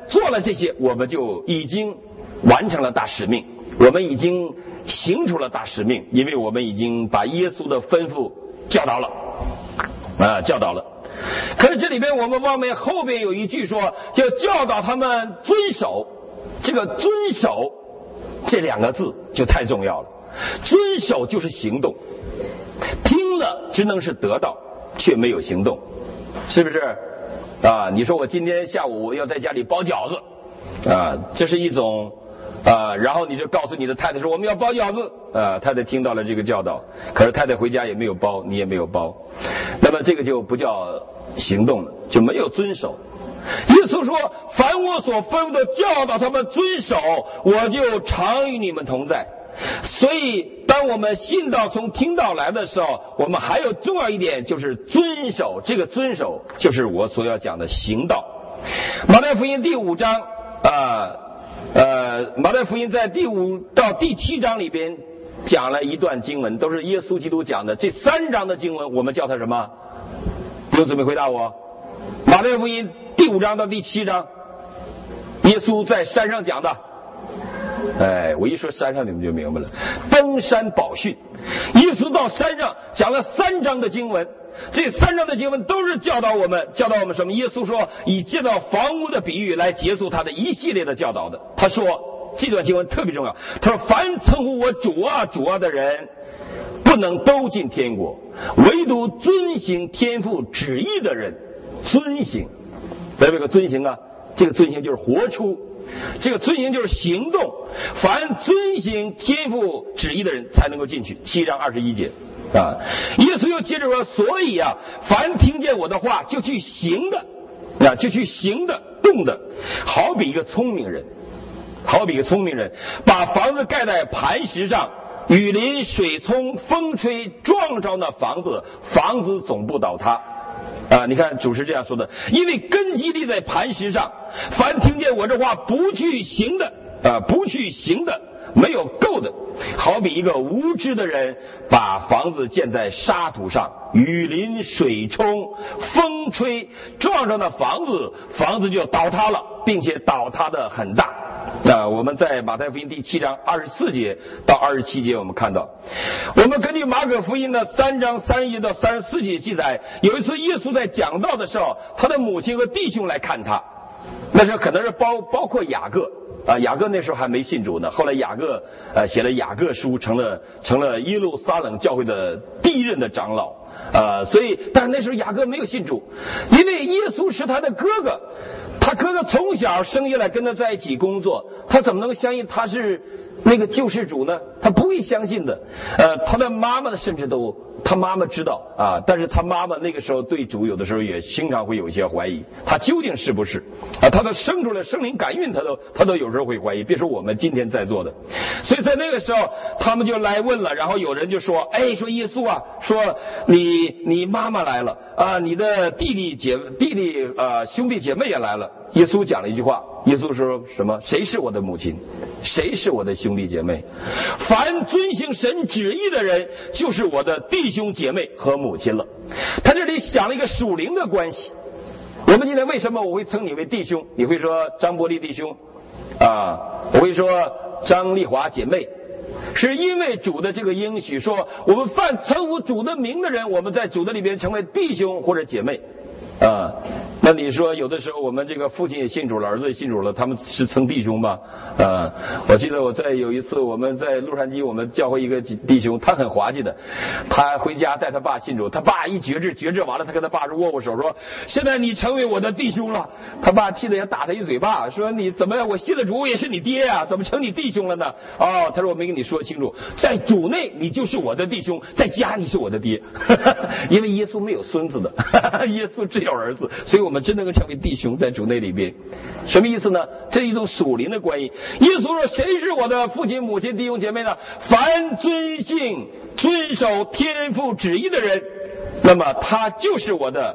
做了这些，我们就已经完成了大使命，我们已经行出了大使命，因为我们已经把耶稣的吩咐教导了啊，教导了。可是这里边我们忘了后边有一句说，就教导他们遵守。这个遵守这两个字就太重要了，遵守就是行动，听了只能是得到，却没有行动，是不是啊？你说我今天下午我要在家里包饺子啊，这是一种啊，然后你就告诉你的太太说我们要包饺子啊，太太听到了这个教导，可是太太回家也没有包，你也没有包，那么这个就不叫行动了，就没有遵守。耶稣说凡我所吩咐的教导他们遵守，我就常与你们同在。所以当我们信道从听道来的时候，我们还有重要一点就是遵守，这个遵守就是我所要讲的行道。马太福音第五章啊呃马太福音在第五到第七章里边讲了一段经文，都是耶稣基督讲的。这三章的经文我们叫它什么？有准备回答我？马太福音第五章到第七章，耶稣在山上讲的。哎，我一说山上你们就明白了，登山宝训。耶稣到山上讲了三章的经文，这三章的经文都是教导我们，教导我们什么？耶稣说以建造房屋的比喻来结束他的一系列的教导的。他说这段经文特别重要，他说凡称呼我主啊主啊的人，不能都进天国，唯独遵行天父旨意的人遵行。这个遵行啊，这个遵行就是活出，这个遵行就是行动。凡遵行天父旨意的人才能够进去。七章二十一节啊，耶稣又接着说，所以啊，凡听见我的话就去行的啊，就去行的动的，好比一个聪明人，好比一个聪明人把房子盖在磐石上，雨淋水冲风吹撞着那房子，房子总不倒塌啊！你看主是这样说的，因为根基立在磐石上，凡听见我这话不去行的啊，不去行的，没有够的，好比一个无知的人把房子建在沙土上，雨淋水冲风吹撞上那房子，房子就倒塌了，并且倒塌的很大。那我们在马太福音第七章二十四节到二十七节，我们看到，我们根据马可福音的三章三十节到三十四节记载，有一次耶稣在讲道的时候，他的母亲和弟兄来看他，那时候可能是包包括雅各啊，雅各那时候还没信主呢，后来雅各呃写了雅各书，成了成了耶路撒冷教会的第一任的长老啊，所以但是那时候雅各没有信主，因为耶稣是他的哥哥。他哥哥从小生下来跟他在一起工作，他怎么能相信他是那个救世主呢？他不会相信的。呃，他的妈妈甚至都，他妈妈知道啊，但是他妈妈那个时候对主有的时候也经常会有一些怀疑，他究竟是不是啊？他的生出来生灵感孕，他都他都有时候会怀疑，别说我们今天在座的。所以在那个时候，他们就来问了，然后有人就说，哎，说耶稣啊，说你你妈妈来了啊，你的弟弟姐弟弟呃兄弟姐妹也来了。耶稣讲了一句话，耶稣说什么？谁是我的母亲？谁是我的兄弟姐妹？凡遵行神旨意的人，就是我的弟兄姐妹和母亲了。他这里想了一个属灵的关系。我们今天为什么我会称你为弟兄？你会说张伯利弟兄啊，我会说张丽华姐妹，是因为主的这个应许说，我们凡称呼主的名的人，我们在主的里边成为弟兄或者姐妹啊。那你说有的时候我们这个父亲也信主了，儿子也信主了，他们是称弟兄吗？啊，我记得我在有一次我们在洛杉矶，我们教会一个弟兄，他很滑稽的，他回家带他爸信主，他爸一决志，决志完了，他跟他爸说握握手，说现在你成为我的弟兄了。他爸气得也打他一嘴巴，说你怎么样？我信了主，我也是你爹啊，怎么成你弟兄了呢？哦，他说我没跟你说清楚，在主内你就是我的弟兄，在家你是我的爹，因为耶稣没有孙子的，耶稣只有儿子，所以我们真能够成为弟兄，在主内里边。什么意思呢？这是一种属灵的关系。耶稣说谁是我的父亲母亲弟兄姐妹呢？凡遵行遵守天父旨意的人，那么他就是我的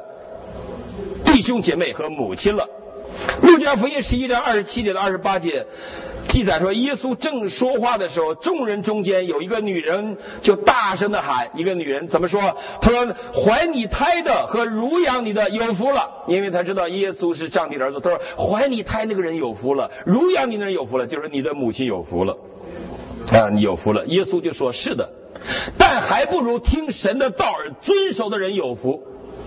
弟兄姐妹和母亲了。路加福音十一章二十七节到二十八节， 记载说，耶稣正说话的时候，众人中间有一个女人就大声的喊，一个女人怎么说？她说：“怀你胎的和乳养你的有福了。”因为她知道耶稣是上帝的儿子。她说：“怀你胎那个人有福了，乳养你的人有福了，就是你的母亲有福了啊，你有福了。”耶稣就说：“是的，但还不如听神的道而遵守的人有福。”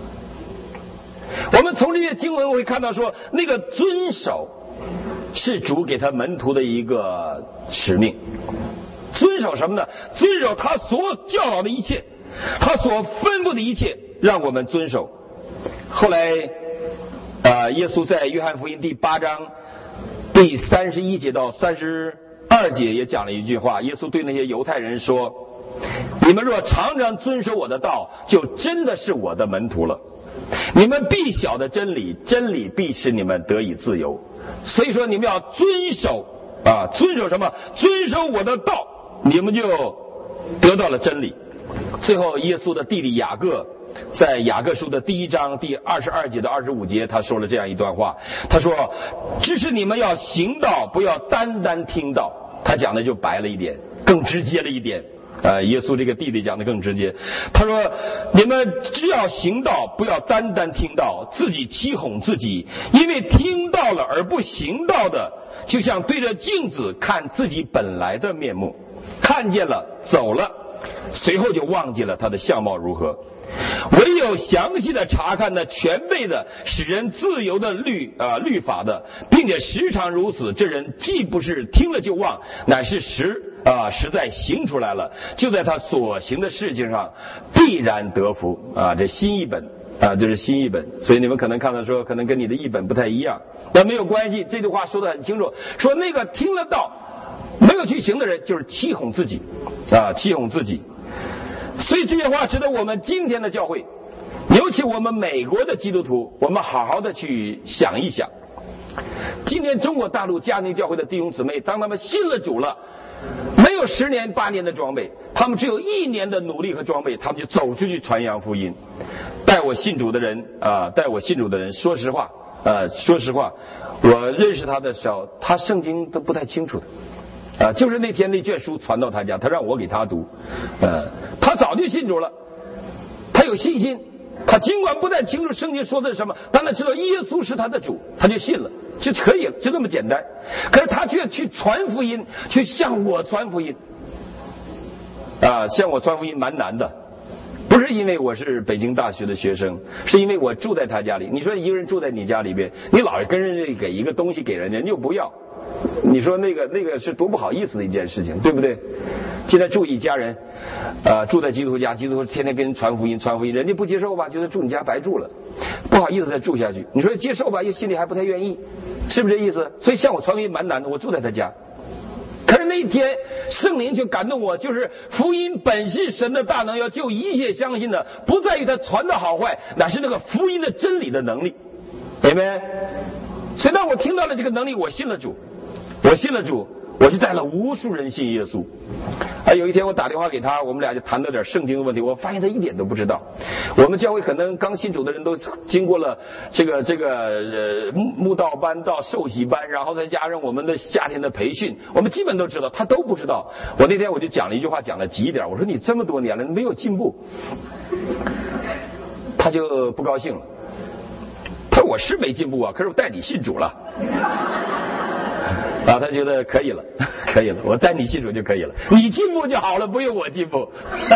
我们从这些经文会看到说，那个遵守是主给他门徒的一个使命。遵守什么呢？遵守他所教导的一切，他所吩咐的一切，让我们遵守。后来呃，耶稣在约翰福音第八章第三十一节到三十二节也讲了一句话，耶稣对那些犹太人说：“你们若常常遵守我的道，就真的是我的门徒了。你们必晓得真理，真理必使你们得以自由。”所以说你们要遵守啊，遵守什么？遵守我的道，你们就得到了真理。最后耶稣的弟弟雅各在雅各书的第一章第二十二节到二十五节，他说了这样一段话，他说：“只是你们要行道，不要单单听道。”他讲的就白了一点，更直接了一点。呃，耶稣这个弟弟讲的更直接，他说：“你们只要行道，不要单单听道，自己欺哄自己，因为听到了而不行道的，就像对着镜子看自己本来的面目，看见了走了，随后就忘记了他的相貌如何。唯有详细的查看那全备的使人自由的律啊、呃、律法的，并且时常如此，这人既不是听了就忘，乃是实啊、呃、实在行出来了，就在他所行的事情上必然得福啊。这新译本啊，这是新译本，所以你们可能看到说，可能跟你的译本不太一样，但没有关系。这句话说得很清楚，说那个听了道没有去行的人，就是欺哄自己啊，欺哄自己。所以这些话值得我们今天的教会，尤其我们美国的基督徒，我们好好的去想一想。今天中国大陆家庭教会的弟兄姊妹，当他们信了主了，没有十年八年的装备，他们只有一年的努力和装备，他们就走出去传扬福音。带我信主的人啊、呃，带我信主的人，说实话，呃，说实话，我认识他的时候，他圣经都不太清楚的。啊，就是那天那卷书传到他家，他让我给他读，呃，他早就信主了，他有信心，他尽管不太清楚圣经说的是什么，但他知道耶稣是他的主，他就信了，就可以了，就这么简单。可是他却去传福音，去向我传福音，啊，向我传福音蛮难的，不是因为我是北京大学的学生，是因为我住在他家里。你说一个人住在你家里边，你老是跟人家给一个东西给人家，你又不要。你说那个那个是多不好意思的一件事情，对不对？现在住一家人，呃，住在基督徒家，基督徒天天跟人传福音，传福音，人家不接受吧，觉得住你家白住了，不好意思再住下去。你说接受吧，又心里还不太愿意，是不是这意思？所以向我传福音蛮难的，我住在他家。可是那一天圣灵就感动我，就是福音本是神的大能，要救一切相信的，不在于他传的好坏，乃是那个福音的真理的能力，明白？所以当我听到了这个能力，我信了主。我信了主，我就带了无数人信耶稣。啊，有一天我打电话给他，我们俩就谈到点圣经的问题，我发现他一点都不知道。我们教会可能刚信主的人都经过了这个这个呃慕道班到受洗班，然后再加上我们的夏天的培训，我们基本都知道，他都不知道。我那天我就讲了一句话，讲了急一点，我说你这么多年了没有进步，他就不高兴了。他说我是没进步啊，可是我带你信主了。啊，他觉得可以了，可以了，我带你信主就可以了，你进步就好了，不用我进步。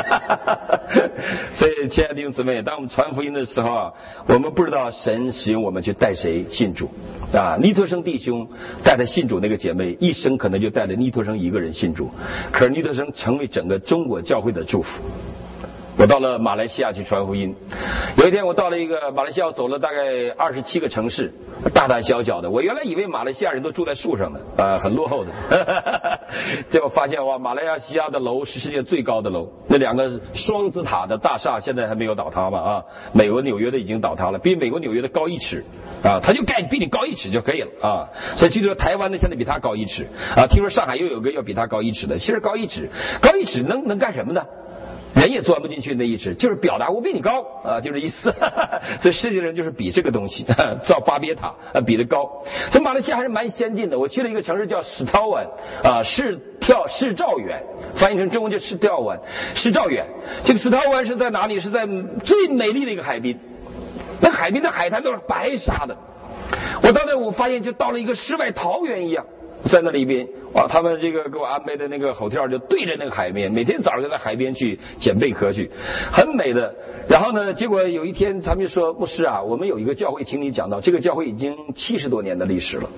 所以，亲爱的弟兄姊妹，当我们传福音的时候啊，我们不知道神使用我们去带谁信主啊。尼托生弟兄带着信主那个姐妹，一生可能就带着尼托生一个人信主，可是尼托生成为整个中国教会的祝福。我到了马来西亚去传福音，有一天我到了一个马来西亚，走了大概二十七个城市，大大小小的。我原来以为马来西亚人都住在树上的，呃，很落后的。结果发现哇，马来西亚的楼是世界最高的楼，那两个双子塔的大厦现在还没有倒塌嘛啊？美国纽约的已经倒塌了，比美国纽约的高一尺啊，它就盖比你高一尺就可以了啊。所以据说台湾的现在比它高一尺啊，听说上海又有个要比它高一尺的，其实高一尺，高一尺能能干什么呢？ 人也钻不进去那意思，就是表达我比你高啊，就这意思。所以世界人就是比这个东西，造巴别塔啊，比得高。所以马来西亚还是蛮先进的。我去了一个城市叫史涛湾啊，市跳市兆远，翻译成中文就市跳湾，市兆远。这个史涛湾是在哪里？是在最美丽的一个海滨，那海滨的海滩都是白沙的。我到那我发现就到了一个世外桃源一样。在那里边，哇，他们这个给我安排的那个 hotel 就对着那个海边，每天早上就在海边去捡贝壳去，很美的。然后呢，结果有一天他们就说，牧师啊，我们有一个教会，请你讲到，这个教会已经七十多年的历史了。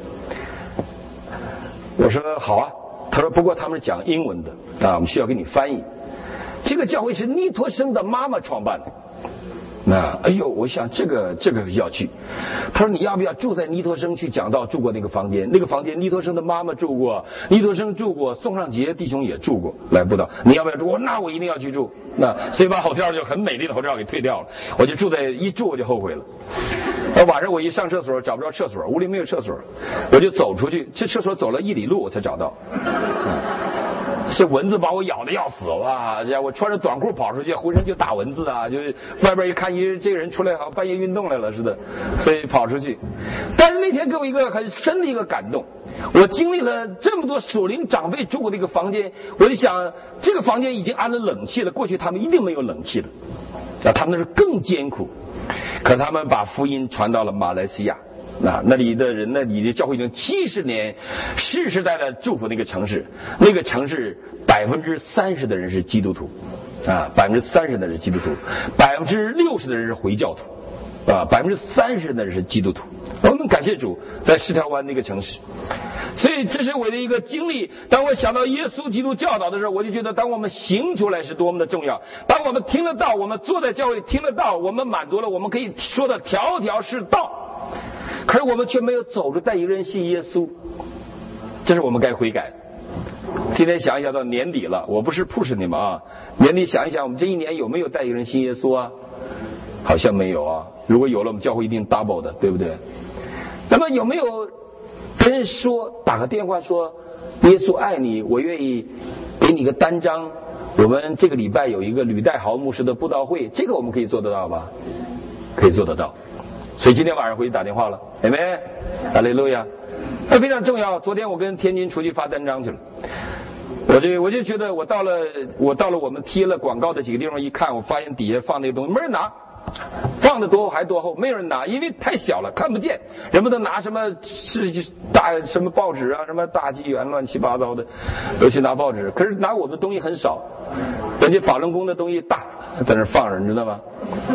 我说好啊，他说不过他们是讲英文的啊，我们需要给你翻译。这个教会是尼托生的妈妈创办的。那哎呦，我想这个这个要去。他说你要不要住在尼托生去讲道，住过那个房间？那个房间尼托生的妈妈住过，尼托生住过，宋尚杰弟兄也住过，来不到。你要不要住？我那我一定要去住。那所以把 hotel 就很美丽的 hotel 给退掉了，我就住在一住我就后悔了。呃晚上我一上厕所找不着厕所，屋里没有厕所，我就走出去，这厕所走了一里路我才找到。嗯是蚊子把我咬的要死哇！我穿着短裤跑出去，浑身就打蚊子啊！就是外边一看，一这个人出来好像半夜运动来了似的，所以跑出去。但是那天给我一个很深的一个感动，我经历了这么多属灵长辈住过的一个房间，我就想这个房间已经安了冷气了，过去他们一定没有冷气的，啊，他们那是更艰苦，可是他们把福音传到了马来西亚。啊，那里的人，那里的教会已经七十年，世世代代祝福那个城市。那个城市百分之三十的人是基督徒，啊，百分之三十的人是基督徒，百分之六十的人是回教徒，啊，百分之三十的人是基督徒。我们感谢主，在石条湾那个城市。所以这是我的一个经历。当我想到耶稣基督教导的时候，我就觉得当我们行出来是多么的重要。当我们听得到，我们坐在教会听得到，我们满足了，我们可以说的条条是道。可是我们却没有走着带一个人信耶稣，这是我们该悔改。今天想一想，到年底了，我不是 push 你们啊，年底想一想，我们这一年有没有带一个人信耶稣啊？好像没有啊。如果有了，我们教会一定 double 的，对不对？那么有没有跟人说，打个电话说，耶稣爱你，我愿意给你个单张，我们这个礼拜有一个吕代豪牧师的布道会，这个我们可以做得到吧？可以做得到。所以今天晚上回去打电话了，阿们，哈利路亚，那非常重要。昨天我跟天津出去发单张去了，我就我就觉得我到了我到了我们贴了广告的几个地方一看，我发现底下放那个东西没人拿，放的多还多厚，没有人拿，因为太小了看不见。人们都拿什么是大什么报纸啊，什么大纪元乱七八糟的，都去拿报纸。可是拿我们东西很少，人家法轮功的东西大，在那放着，你知道吗？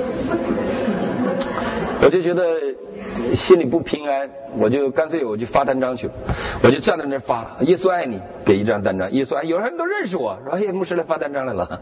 我就觉得心里不平安，我就干脆我就发单张去了，我就站在那发，耶稣爱你，给一张单张，耶稣爱，有人都认识我，说哎，牧师来发单张来了，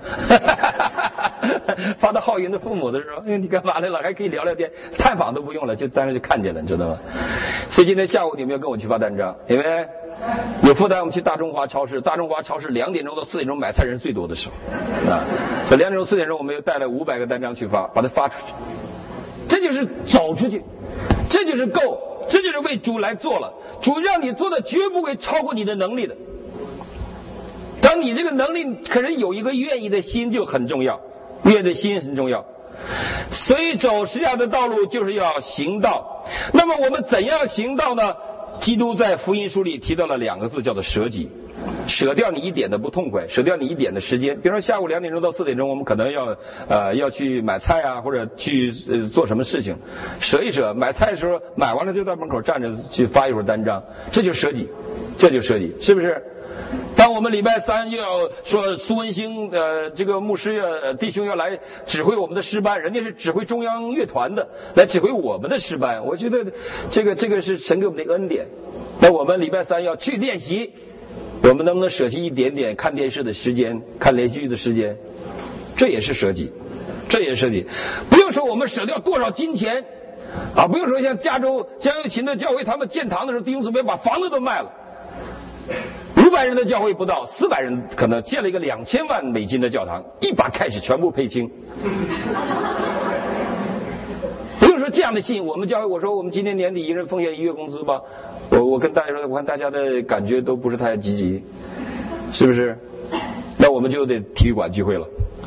发到浩云的父母的时候，哎，你干嘛来了？还可以聊聊天，探访都不用了，就当时就看见了，你知道吗？所以今天下午你们要跟我去发单张，因为有负担，我们去大中华超市，大中华超市两点钟到四点钟买菜人最多的时候啊，所以两点钟四点钟我们又带了五百个单张去发，把它发出去。这就是走出去，这就是够，这就是为主来做了。主让你做的绝不会超过你的能力的。当你这个能力，可是有一个愿意的心就很重要，愿意的心很重要。所以走十字架的道路就是要行道。那么我们怎样行道呢？基督在福音书里提到了两个字，叫做舍己。舍掉你一点的不痛快，舍掉你一点的时间。比如说下午两点钟到四点钟，我们可能要呃要去买菜啊，或者去呃做什么事情，舍一舍。买菜的时候买完了就在门口站着去发一会儿单张，这就舍己，这就舍己，是不是？当我们礼拜三又要说苏文兴呃这个牧师要弟兄要来指挥我们的诗班，人家是指挥中央乐团的，来指挥我们的诗班，我觉得这个这个是神给我们的一个恩典。那我们礼拜三要去练习，我们能不能舍弃一点点看电视的时间，看连续剧的时间？这也是舍己，这也是舍己。不用说我们舍掉多少金钱啊，不用说像加州江右勤的教会，他们建堂的时候弟兄姊妹把房子都卖了。五百人的教会不到，四百人可能建了一个两千万美金的教堂，一把开始全部配清。不用说这样的信，我们教会我说我们今年年底一人奉献一月工资吧，我我跟大家说，我看大家的感觉都不是太积极，是不是？那我们就得体育馆聚会了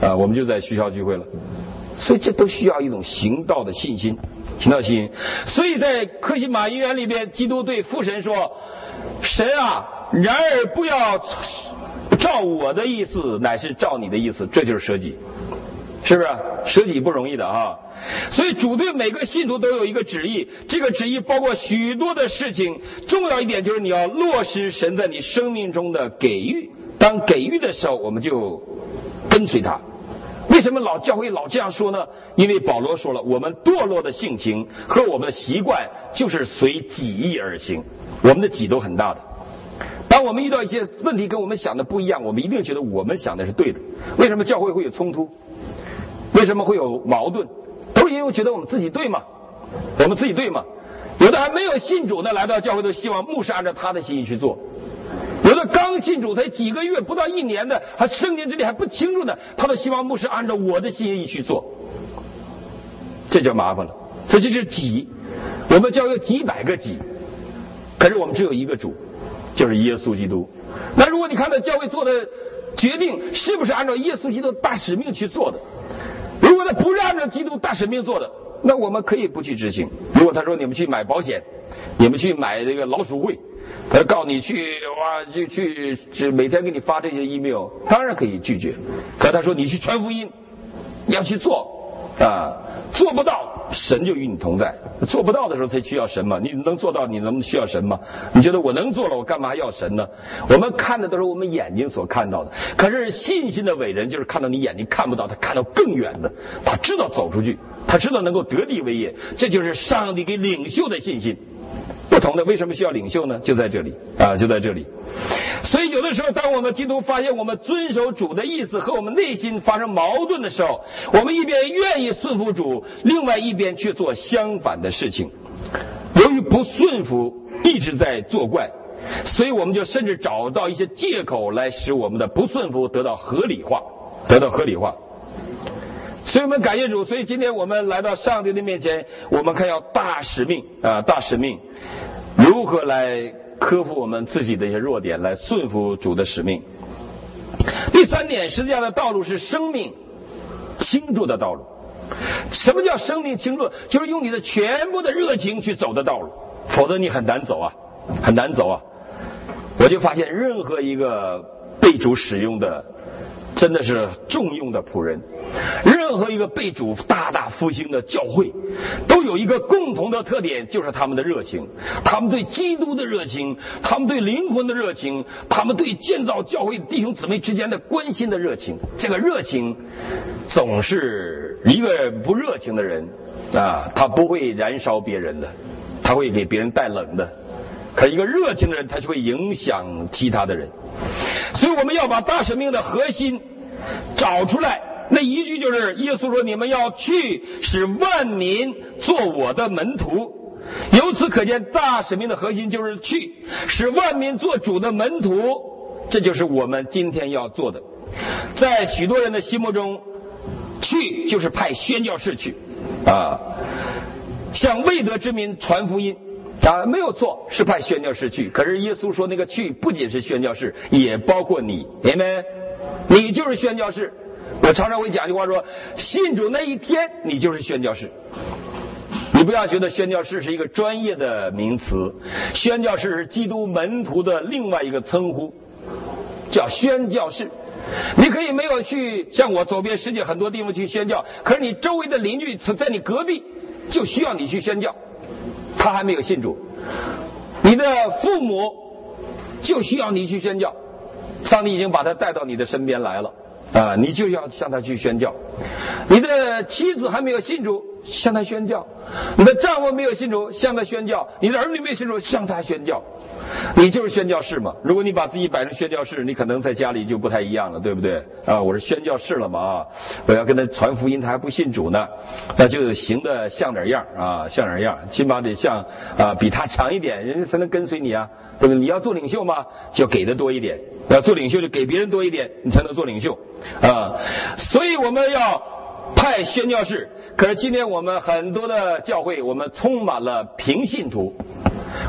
啊，我们就在学校聚会了。所以这都需要一种行道的信心，行道信心。所以在克西马医院里边，基督对父神说：“神啊，然而不要照我的意思，乃是照你的意思。”这就是舍己，是不是？舍己不容易的啊。所以主对每个信徒都有一个旨意，这个旨意包括许多的事情。重要一点就是你要落实神在你生命中的给予。当给予的时候，我们就跟随他。为什么老教会老这样说呢？因为保罗说了，我们堕落的性情和我们的习惯就是随己意而行，我们的己都很大的。当我们遇到一些问题跟我们想的不一样，我们一定觉得我们想的是对的。为什么教会会有冲突？为什么会有矛盾？都是因为觉得我们自己对嘛，我们自己对嘛。有的还没有信主的来到教会，都希望牧师按照他的心意去做。有的刚信主才几个月不到一年的，还圣经之理还不清楚呢，他都希望牧师按照我的心意去做，这就麻烦了。所以这是己，我们教会有几百个己，可是我们只有一个主，就是耶稣基督。那如果你看到教会做的决定是不是按照耶稣基督大使命去做的，如果他不是按照基督大使命做的，那我们可以不去执行。如果他说你们去买保险，你们去买这个老鼠会，他告你去哇，就去去每天给你发这些 email， 当然可以拒绝。可是他说你去传福音，要去做啊，做不到，神就与你同在。做不到的时候才需要神嘛，你能做到，你能需要神吗？你觉得我能做了，我干嘛要神呢？我们看的都是我们眼睛所看到的，可是信心的伟人就是看到你眼睛看不到，他看到更远的，他知道走出去，他知道能够得地为业，这就是上帝给领袖的信心。不同的，为什么需要领袖呢？就在这里啊，就在这里。所以有的时候，当我们基督发现我们遵守主的意思和我们内心发生矛盾的时候，我们一边愿意顺服主，另外一边却做相反的事情。由于不顺服，一直在作怪，所以我们就甚至找到一些借口来使我们的不顺服得到合理化，得到合理化。所以我们感谢主，所以今天我们来到上帝的面前，我们看要大使命啊，大使命如何来克服我们自己的一些弱点，来顺服主的使命。第三点，实际上的道路是生命倾注的道路。什么叫生命倾注？就是用你的全部的热情去走的道路，否则你很难走啊，很难走啊。我就发现任何一个被主使用的真的是重用的仆人，任何一个被主大大复兴的教会，都有一个共同的特点，就是他们的热情，他们对基督的热情，他们对灵魂的热情，他们对建造教会弟兄姊妹之间的关心的热情。这个热情总是一个不热情的人啊，他不会燃烧别人的，他会给别人带冷的。可一个热情的人，他就会影响其他的人。所以我们要把大使命的核心找出来，那一句就是耶稣说：“你们要去，使万民做我的门徒。”由此可见，大使命的核心就是去，使万民做主的门徒。这就是我们今天要做的。在许多人的心目中，去就是派宣教士去啊，向未得之民传福音。啊，没有错，是派宣教士去。可是耶稣说，那个去不仅是宣教士，也包括你，明白？你就是宣教士。我常常会讲一句话说，信主那一天，你就是宣教士。你不要觉得宣教士是一个专业的名词，宣教士是基督门徒的另外一个称呼，叫宣教士。你可以没有去像我走遍世界很多地方去宣教，可是你周围的邻居在你隔壁，就需要你去宣教。他还没有信主，你的父母就需要你去宣教，上帝已经把他带到你的身边来了啊，你就要向他去宣教。你的妻子还没有信主，向他宣教；你的丈夫没有信主，向他宣教；你的儿女没有信主，向他宣教。你就是宣教士嘛。如果你把自己摆成宣教士，你可能在家里就不太一样了，对不对啊？我是宣教士了嘛啊，我要跟他传福音，他还不信主呢，那就行得像点样啊，像点样，起码得像啊比他强一点，人家才能跟随你啊，对不对？你要做领袖嘛，就给的多一点；要做领袖就给别人多一点，你才能做领袖啊。所以我们要派宣教士。可是今天我们很多的教会，我们充满了平信徒。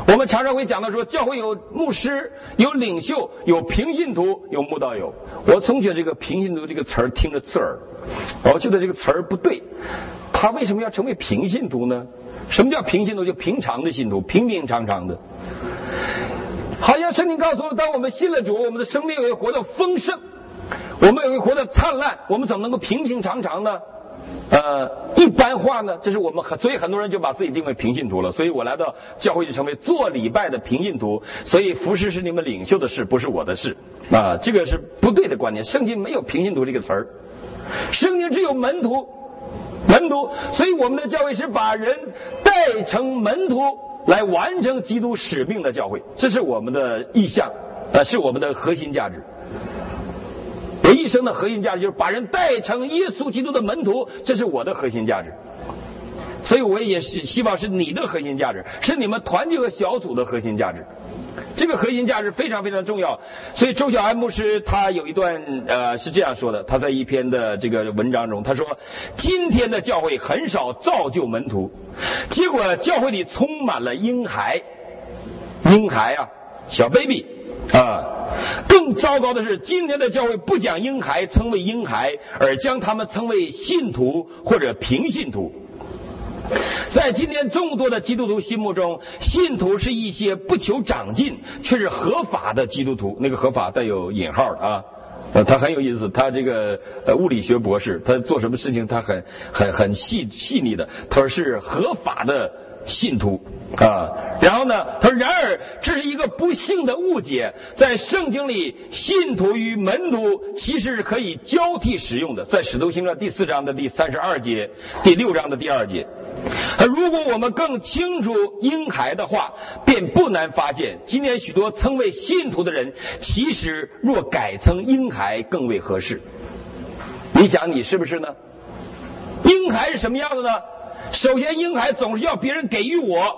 我们常常会讲到说，教会有牧师、有领袖、有平信徒、有慕道友。我总觉得这个平信徒这个词儿听着刺耳，我觉得这个词儿不对。他为什么要成为平信徒呢？什么叫平信徒？就平常的信徒，平平常常的。好像圣经告诉我们，当我们信了主，我们的生命也会活得丰盛，我们也会活得灿烂。我们怎么能够平平常常呢？呃，一般化呢？这是我们很，所以很多人就把自己定为平信徒了。所以我来到教会就成为做礼拜的平信徒。所以服事是你们领袖的事，不是我的事啊，这个是不对的观念。圣经没有平信徒这个词儿，圣经只有门徒，门徒。所以我们的教会是把人带成门徒，来完成基督使命的教会，这是我们的意向，呃，是我们的核心价值。我一生的核心价值就是把人带成耶稣基督的门徒，这是我的核心价值。所以我也希望是你的核心价值，是你们团体和小组的核心价值。这个核心价值非常非常重要。所以周小安牧师他有一段呃是这样说的，他在一篇的这个文章中他说，今天的教会很少造就门徒，结果教会里充满了婴孩，婴孩啊，小 baby 啊。更糟糕的是，今天的教会不将婴孩称为婴孩，而将他们称为信徒或者平信徒。在今天众多的基督徒心目中，信徒是一些不求长进却是合法的基督徒，那个合法带有引号的啊。呃，他很有意思，他这个呃物理学博士，他做什么事情他很很很细细腻的，他说是合法的信徒啊。然后呢，他说然而这是一个不幸的误解，在圣经里信徒与门徒其实是可以交替使用的，在使徒行传第四章的第三十二节，第六章的第二节。如果我们更清楚婴孩的话，便不难发现今天许多称为信徒的人，其实若改称婴孩更为合适。你想你是不是呢？婴孩是什么样子呢？首先婴孩总是要别人给予我，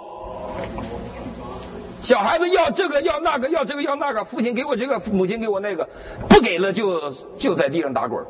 小孩子要这个要那个要这个要那个，父亲给我这个，母亲给我那个，不给了就就在地上打滚，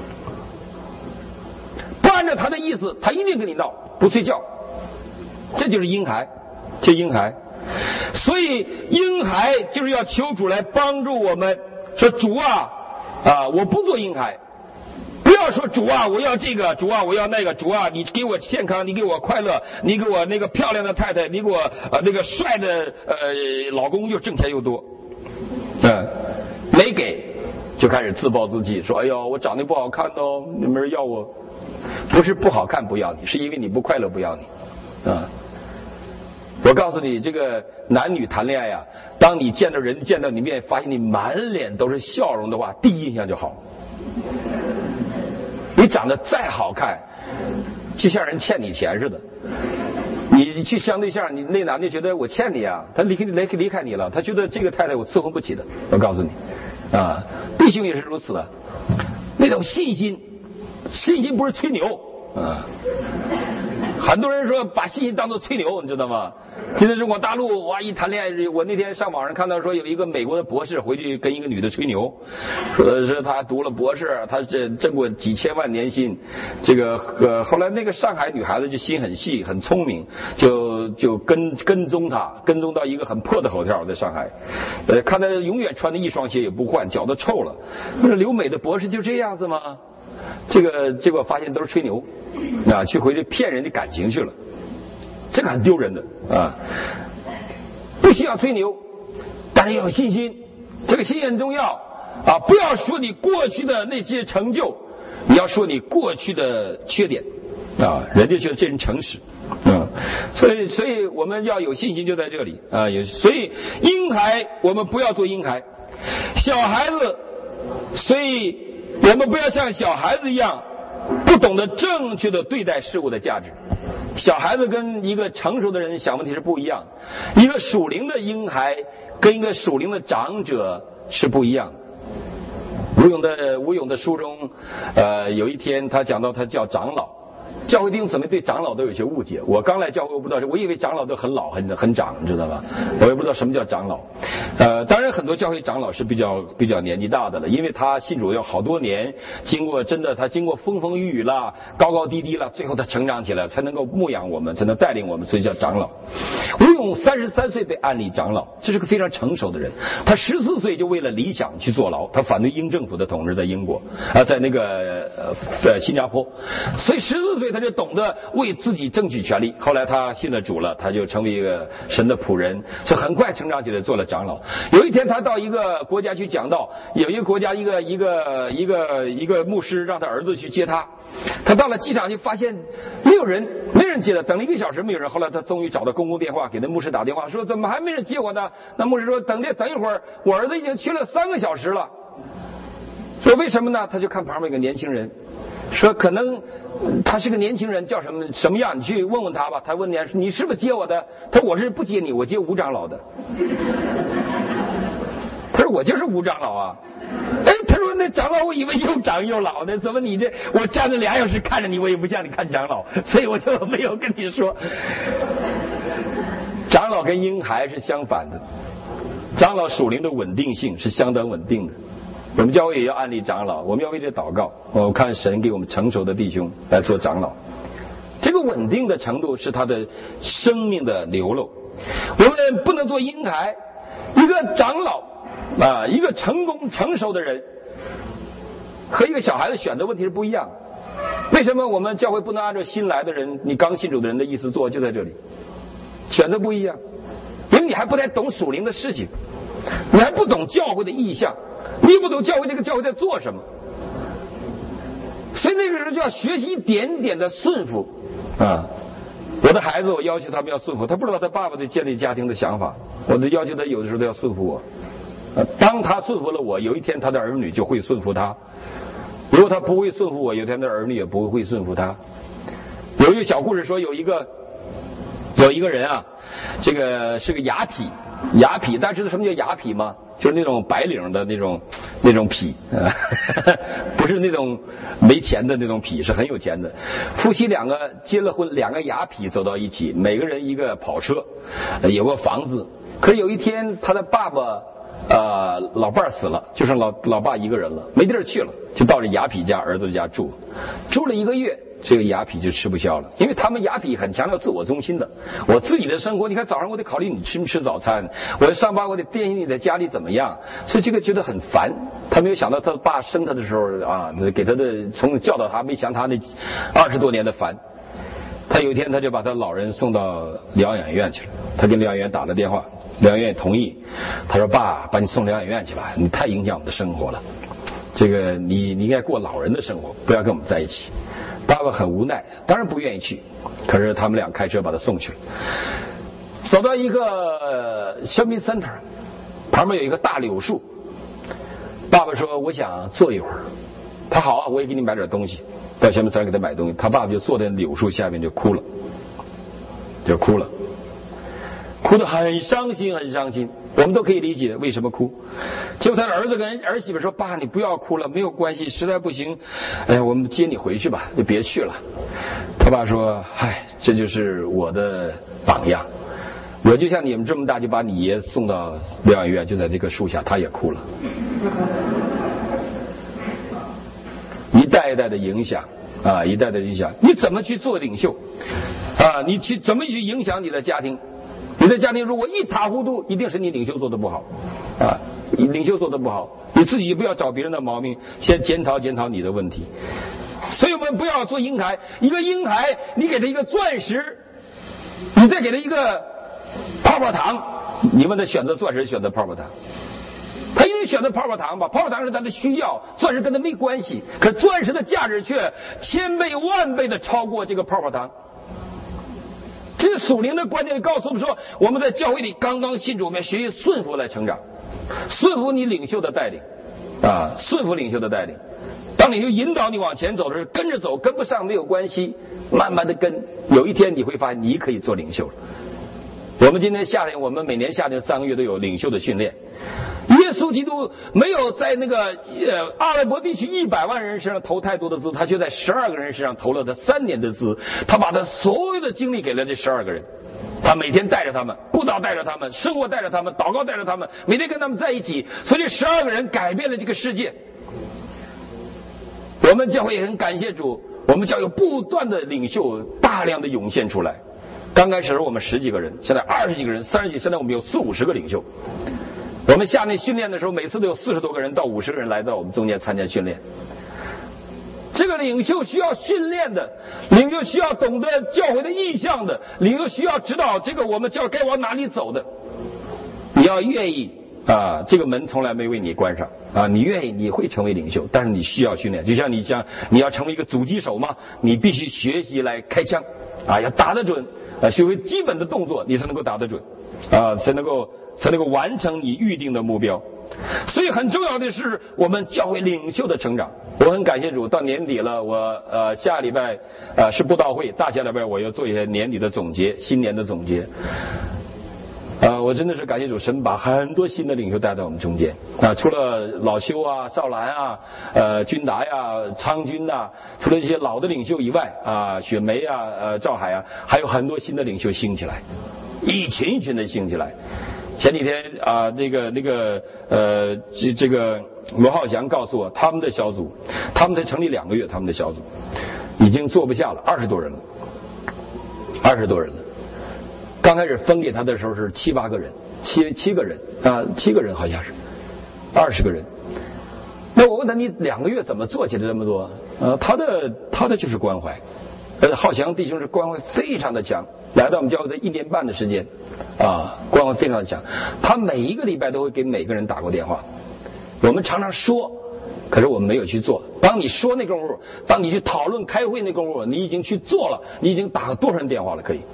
不按照他的意思他一定跟你闹，不睡觉，这就是婴孩，这婴孩。所以婴孩就是要求主来帮助我们，说主啊啊，我不做婴孩，不要说主啊我要这个，主啊我要那个，主啊你给我健康，你给我快乐，你给我那个漂亮的太太，你给我呃那个帅的呃老公，又挣钱又多，嗯，没给就开始自暴自弃，说哎呦我长得不好看哦，没人要我。不是不好看不要你，是因为你不快乐不要你啊。我告诉你，这个男女谈恋爱啊，当你见到人见到你面发现你满脸都是笑容的话，第一印象就好。你长得再好看就像人欠你钱似的，你去相对象，你那男的觉得我欠你啊，他离开离离开你了，他觉得这个太太我伺候不起的。我告诉你啊，弟兄也是如此的，那种信心信心不是吹牛啊，很多人说把信心当作吹牛，你知道吗？现在中国大陆哇，一谈恋爱，我那天上网上看到说有一个美国的博士回去跟一个女的吹牛，说是他读了博士，他这挣过几千万年薪，这个呃后来那个上海女孩子就心很细很聪明，就就跟跟踪他，跟踪到一个很破的 hotel 在上海，呃看他永远穿的一双鞋也不换，脚都臭了。那留美的博士就这样子吗？这个结果发现都是吹牛啊，去回去骗人的感情去了，这个很丢人的啊！不需要吹牛，但是要有信心，这个信心很重要啊！不要说你过去的那些成就，你要说你过去的缺点啊，人家觉得这人诚实啊，所以所以我们要有信心就在这里啊，有所以婴孩我们不要做婴孩，小孩子，所以我们不要像小孩子一样不懂得正确的对待事物的价值。小孩子跟一个成熟的人想问题是不一样，一个属灵的婴孩跟一个属灵的长者是不一样的。吴勇的吴勇的书中，呃，有一天他讲到他叫长老， 教会弟兄姊妹对长老都有些误解。我刚来教会，我不知道，我以为长老都很老、很很长，你知道吗？我也不知道什么叫长老。呃，当然很多教会长老是比较比较年纪大的了，因为他信主要好多年，经过真的他经过风风雨雨啦、高高低低啦，最后他成长起来，才能够牧养我们，才能带领我们，所以叫长老。吴勇三十三岁被安立长老，这是个非常成熟的人。他十四岁就为了理想去坐牢，他反对英政府的统治，在英国啊，在那个呃在新加坡，所以十四岁他就懂得为自己争取权利。后来他信了主了，他就成为一个神的仆人，所以很快成长起来做了长老。有一天他到一个国家去讲道，有一个国家一个一个一个一个牧师让他儿子去接他，他到了机场就发现没有人，没人接他，等了一个小时没有人。后来他终于找到公共电话，给那牧师打电话说怎么还没人接我呢？那牧师说等这等一会儿，我儿子已经去了三个小时了。说为什么呢？他就看旁边一个年轻人，说可能他是个年轻人，叫什么什么样，你去问问他吧。他问你你是不是接我的？他说我是不接你，我接吴长老的。他说我就是吴长老啊。哎，他说那长老我以为又长又老呢，怎么你这我站了俩小时看着你，我也不像你看长老，所以我就没有跟你说。长老跟婴孩是相反的，长老属灵的稳定性是相当稳定的。我们教会也要安立长老，我们要为这祷告。我看神给我们成熟的弟兄来做长老，这个稳定的程度是他的生命的流露。我们不能做婴孩，一个长老啊，一个成功成熟的人和一个小孩子选择问题是不一样。为什么我们教会不能按照新来的人，你刚信主的人的意思做？就在这里，选择不一样，因为你还不太懂属灵的事情，你还不懂教会的意向，你也不懂教会这个教会在做什么，所以那个时候就要学习一点点的顺服啊。我的孩子，我要求他们要顺服，他不知道他爸爸对建立家庭的想法，我就要求他有的时候都要顺服我。当他顺服了我，有一天他的儿女就会顺服他；如果他不会顺服我，有一天他的儿女也不会顺服他。有一个小故事说，有一个有一个人啊，这个是个雅痞，雅痞，大家知道什么叫雅痞吗？就是那种白领的那种那种痞，不是那种没钱的那种痞，是很有钱的。夫妻两个结了婚，两个雅痞走到一起，每个人一个跑车，有个房子。可是有一天，他的爸爸呃老伴死了，就剩老老爸一个人了，没地儿去了，就到这雅痞家儿子家住，住了一个月。这个雅痞就吃不消了，因为他们雅痞很强调自我中心的，我自己的生活，你看早上我得考虑你吃不吃早餐，我要上班我得担心你在家里怎么样，所以这个觉得很烦。他没有想到他爸生他的时候啊，给他的从教导他，没想他那二十多年的烦。他有一天他就把他老人送到疗养院去了，他跟疗养院打了电话，疗养院同意，他说爸，把你送疗养院去了，你太影响我们的生活了，这个你你应该过老人的生活，不要跟我们在一起。爸爸很无奈，当然不愿意去，可是他们俩开车把他送去了。走到一个 shopping center， 旁边有一个大柳树，爸爸说我想坐一会儿，他好啊，我也给你买点东西。到 shopping center 给他买东西，他爸爸就坐在柳树下面就哭了，就哭了，哭得很伤心很伤心。我们都可以理解为什么哭。结果他的儿子跟儿媳妇说，爸你不要哭了，没有关系，实在不行哎呀我们接你回去吧，就别去了。他爸说，嗨，这就是我的榜样，我就像你们这么大就把你爷送到疗养院，就在这棵树下，他也哭了。一代一代的影响啊，一代的影响，你怎么去做领袖啊？你去怎么去影响你的家庭？你的家庭如果一塌糊涂，一定是你领袖做的不好啊！领袖做的不好，你自己不要找别人的毛病，先检讨检讨你的问题。所以我们不要做婴孩，一个婴孩，你给他一个钻石，你再给他一个泡泡糖，你问他选择钻石选择泡泡糖，他一定选择泡泡糖吧？泡泡糖是他的需要，钻石跟他没关系，可钻石的价值却千倍万倍的超过这个泡泡糖。这是属灵的观念告诉我们说，我们在教会里刚刚信主，我们要学习顺服来成长，顺服你领袖的带领啊，顺服领袖的带领。当领袖引导你往前走的时候，跟着走，跟不上没有关系，慢慢的跟，有一天你会发现你可以做领袖了。我们今天夏天，我们每年夏天三个月都有领袖的训练， 耶稣基督没有在那个呃阿拉伯地区一百万人身上投太多的资，他却在十二个人身上投了他三年的资，他把他所有的精力给了这十二个人。他每天带着他们，布道带着他们，生活带着他们，祷告带着他们，每天跟他们在一起，所以这十二个人改变了这个世界。我们教会也很感谢主，我们教会不断的领袖大量的涌现出来。刚开始我们十几个人，现在二十几个人，三十几，现在我们有四五十个领袖。我们下内训练的时候，每次都有四十多个人到五十个人来到我们中间参加训练。这个领袖需要训练的，领袖需要懂得教会的意向的，领袖需要知道这个我们教该往哪里走的。你要愿意啊，这个门从来没为你关上啊，你愿意你会成为领袖，但是你需要训练。就像你像你要成为一个狙击手嘛，你必须学习来开枪啊，要打得准啊，学会基本的动作，你才能够打得准啊，才能够才能够完成你预定的目标。所以很重要的是我们教会领袖的成长。我很感谢主，到年底了，我呃下礼拜呃是布道会，大下礼拜我要做一些年底的总结，新年的总结。呃，我真的是感谢主，神把很多新的领袖带到我们中间啊、呃，除了老修啊、少兰啊、呃君达呀、昌军呐，除了这些老的领袖以外啊、呃，雪梅啊、呃赵海啊，还有很多新的领袖兴起来，一群一群的兴起来。前几天啊、呃，那个那个呃，这这个罗浩翔告诉我，他们的小组，他们才成立两个月，他们的小组已经坐不下了，二十多人了，二十多人了。刚开始分给他的时候是七八个人，七七个人啊、呃，七个人好像是，二十个人。那我问他，你两个月怎么做起来这么多？呃，他的他的就是关怀。呃，浩翔弟兄是关怀非常的强，来到我们教会的一年半的时间，啊，关怀非常的强。他每一个礼拜都会给每个人打过电话。我们常常说，可是我们没有去做。当你说那功夫，当你去讨论开会那功夫，你已经去做了，你已经打了多少人电话了？可以。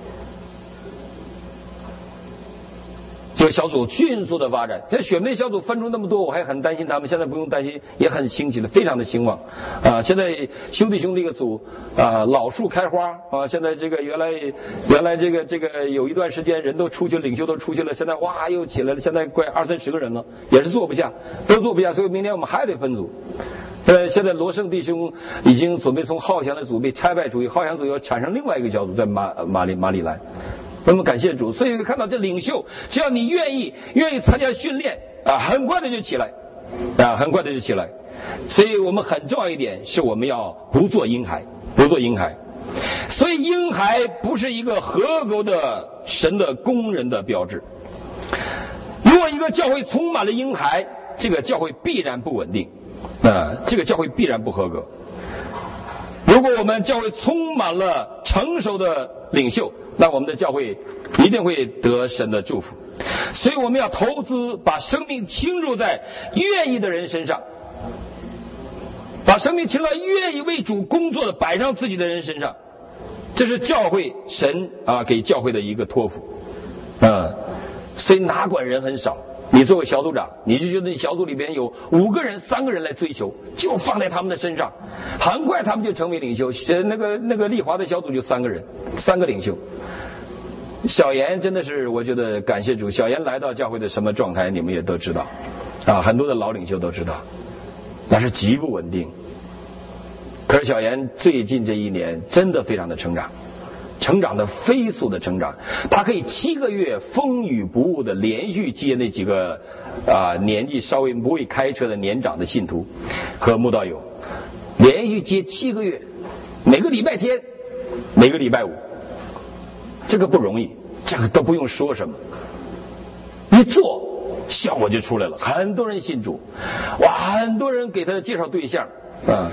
这个小组迅速的发展，这选内小组分出那么多，我还很担心他们，现在不用担心，也很兴起的，非常的兴旺啊！现在兄弟兄弟个组啊，老树开花啊！现在这个原来原来这个这个有一段时间人都出去，领袖都出去了，现在哇又起来了，现在快二三十个人了，也是坐不下，都坐不下，所以明天我们还得分组。呃，现在罗胜弟兄已经准备从浩翔的组被拆派出去，浩翔组要产生另外一个小组在马马里马里兰。我们感谢主，所以看到这领袖，只要你愿意愿意参加训练啊，很快的就起来啊，很快的就起来。所以我们很重要一点是我们要不做婴孩，不做婴孩。所以婴孩不是一个合格的神的工人的标志。如果一个教会充满了婴孩，这个教会必然不稳定啊，这个教会必然不合格。如果我们教会充满了成熟的领袖，那我们的教会一定会得神的祝福。所以我们要投资，把生命倾注在愿意的人身上，把生命倾注在愿意为主工作的摆上自己的人身上。这是教会神啊给教会的一个托付啊。所以哪管人很少，你作为小组长，你就觉得你小组里边有五个人三个人来追求，就放在他们的身上，很快他们就成为领袖。那个那个丽华的小组就三个人，三个领袖。小严真的是我觉得感谢主，小严来到教会的什么状态你们也都知道啊，很多的老领袖都知道，那是极不稳定。可是小严最近这一年真的非常的成长，成长的飞速的成长，他可以七个月风雨不误的连续接那几个啊、呃、年纪稍微不会开车的年长的信徒和慕道友，连续接七个月，每个礼拜天，每个礼拜五，这个不容易，这个都不用说什么，一做效果就出来了，很多人信主，哇，很多人给他介绍对象啊。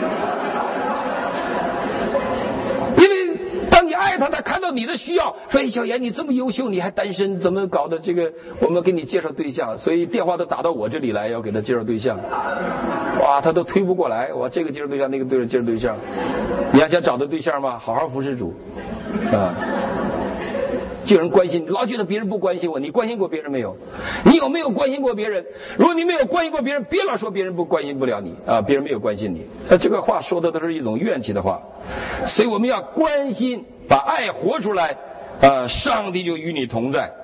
当你爱他，他看到你的需要，说：“哎，小严，你这么优秀，你还单身，怎么搞的？这个我们给你介绍对象，所以电话都打到我这里来，要给他介绍对象。”哇，他都推不过来，哇，这个介绍对象，那个对介绍对象，你要想找到对象吗？好好服侍主啊！就有人关心，老觉得别人不关心我，你关心过别人没有？你有没有关心过别人？如果你没有关心过别人，别老说别人不关心不了你啊，别人没有关心你，那这个话说的都是一种怨气的话。所以我们要关心，把爱活出来啊，上帝就与你同在。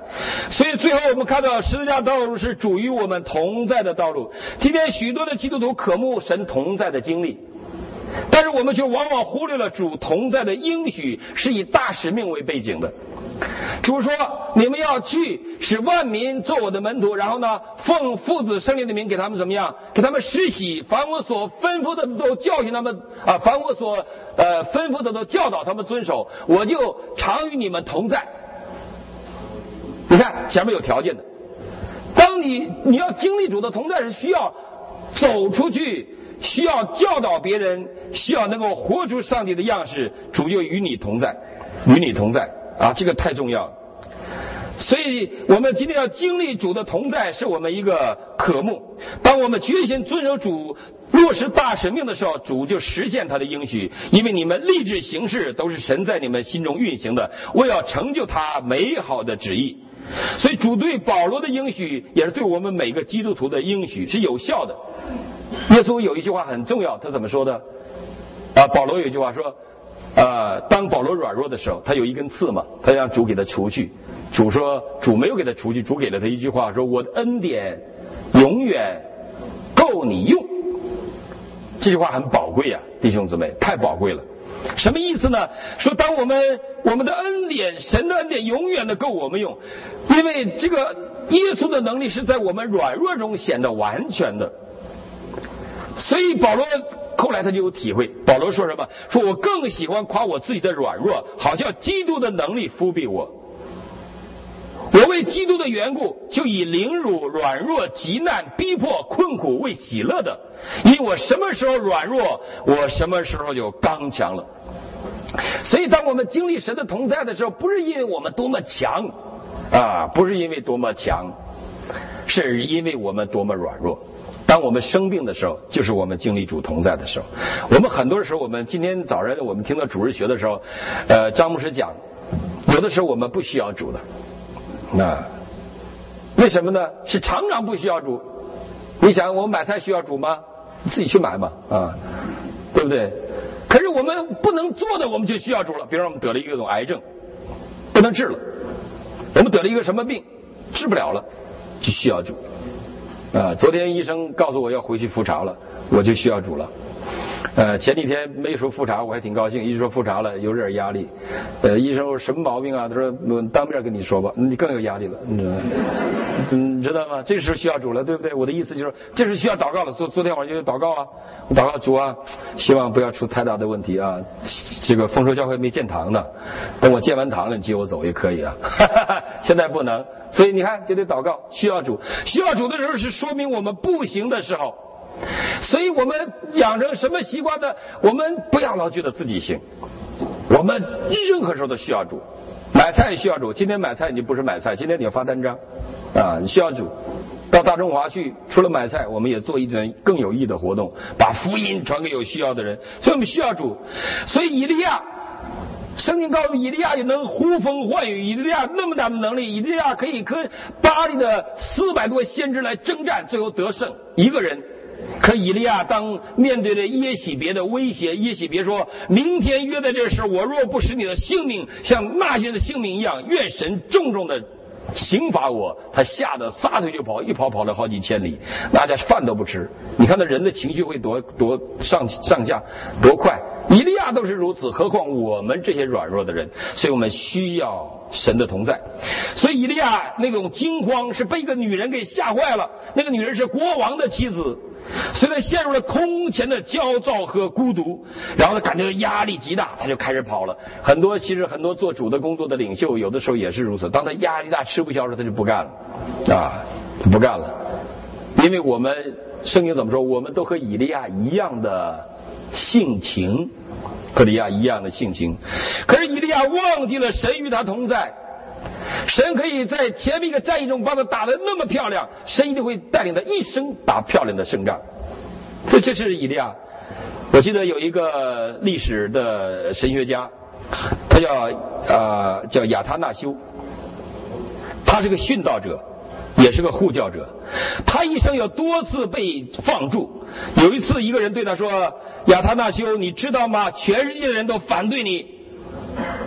所以最后我们看到十字架道路是主与我们同在的道路。今天许多的基督徒渴慕神同在的经历，但是我们却往往忽略了主同在的应许是以大使命为背景的。主说你们要去使万民做我的门徒，然后呢奉父子圣灵的名给他们怎么样，给他们施洗，凡我所吩咐的都教训他们啊，凡我所呃吩咐的都教导他们遵守，我就常与你们同在。你看前面有条件的，当你你要经历主的同在是需要走出去，需要教导别人，需要能够活出上帝的样式，主就与你同在，与你同在啊，这个太重要了。所以我们今天要经历主的同在是我们一个渴慕。当我们决心遵守主落实大使命的时候，主就实现他的应许，因为你们立志行事都是神在你们心中运行的，为要成就他美好的旨意。所以主对保罗的应许也是对我们每个基督徒的应许，是有效的。耶稣有一句话很重要，他怎么说的啊？保罗有一句话说呃，当保罗软弱的时候，他有一根刺嘛，他让主给他除去。主说主没有给他除去，主给了他一句话，说我的恩典永远够你用。这句话很宝贵啊，弟兄姊妹，太宝贵了。什么意思呢？说当我们我们的恩典，神的恩典永远的够我们用，因为这个耶稣的能力是在我们软弱中显得完全的。所以保罗后来他就有体会，保罗说什么？说我更喜欢夸我自己的软弱，好像基督的能力覆庇我。我为基督的缘故，就以凌辱、软弱、急难、逼迫、困苦为喜乐的，因为我什么时候软弱，我什么时候就刚强了。所以当我们经历神的同在的时候，不是因为我们多么强啊，不是因为多么强，是因为我们多么软弱。当我们生病的时候，就是我们经历主同在的时候。我们很多时候，我们今天早上我们听到主日学的时候，呃，张牧师讲，有的时候我们不需要主的。那为什么呢？是常常不需要主。你想我们买菜需要主吗？你自己去买嘛，啊，对不对？可是我们不能做的，我们就需要主了。比如说我们得了一个种癌症，不能治了；我们得了一个什么病，治不了了，就需要主。啊，昨天医生告诉我要回去复查了，我就需要主了。呃，前几天没说复查，我还挺高兴。一说复查了，有点压力。呃，医生说什么毛病啊？他说我当面跟你说吧，你更有压力了，你知道吗？你知道吗？这时候需要主了，对不对？我的意思就是，这是需要祷告了。昨昨天晚上就祷告啊，我祷告主啊，希望不要出太大的问题啊。这个丰收教会没建堂呢，等我建完堂了，你接我走也可以啊。现在不能，所以你看就得祷告，需要主。需要主的时候是说明我们不行的时候。所以我们养成什么习惯呢？我们不要老觉得自己行，我们任何时候都需要主。买菜需要主，今天买菜你不是买菜，今天你要发单张啊，你需要主。到大中华去，除了买菜，我们也做一点更有益的活动，把福音传给有需要的人。所以我们需要主。所以以利亚，圣经告诉以利亚也能呼风唤雨，以利亚那么大的能力，以利亚可以跟巴黎的四百多先知来征战，最后得胜一个人。可以利亚当面对着耶洗别的威胁，耶洗别说明天约在这时，我若不使你的性命像那些人的性命一样，愿神重重的刑罚我。他吓得撒腿就跑，一跑跑了好几千里，大家饭都不吃。你看那人的情绪会多多上上下多快，以利亚都是如此，何况我们这些软弱的人。所以我们需要神的同在。所以以利亚那种惊慌是被一个女人给吓坏了，那个女人是国王的妻子，所以他陷入了空前的焦躁和孤独，然后他感觉压力极大，他就开始跑了。很多其实很多做主的工作的领袖，有的时候也是如此。当他压力大吃不消的时候，他就不干了啊，不干了。因为我们圣经怎么说？我们都和以利亚一样的性情，和以利亚一样的性情。可是以利亚忘记了神与他同在。神可以在前面一个战役中把他打得那么漂亮，神一定会带领他一生打漂亮的胜仗。这就是以利亚。我记得有一个历史的神学家，他叫呃叫亚他那修，他是个殉道者，也是个护教者。他一生有多次被放逐。有一次一个人对他说：亚他那修，你知道吗？全世界的人都反对你。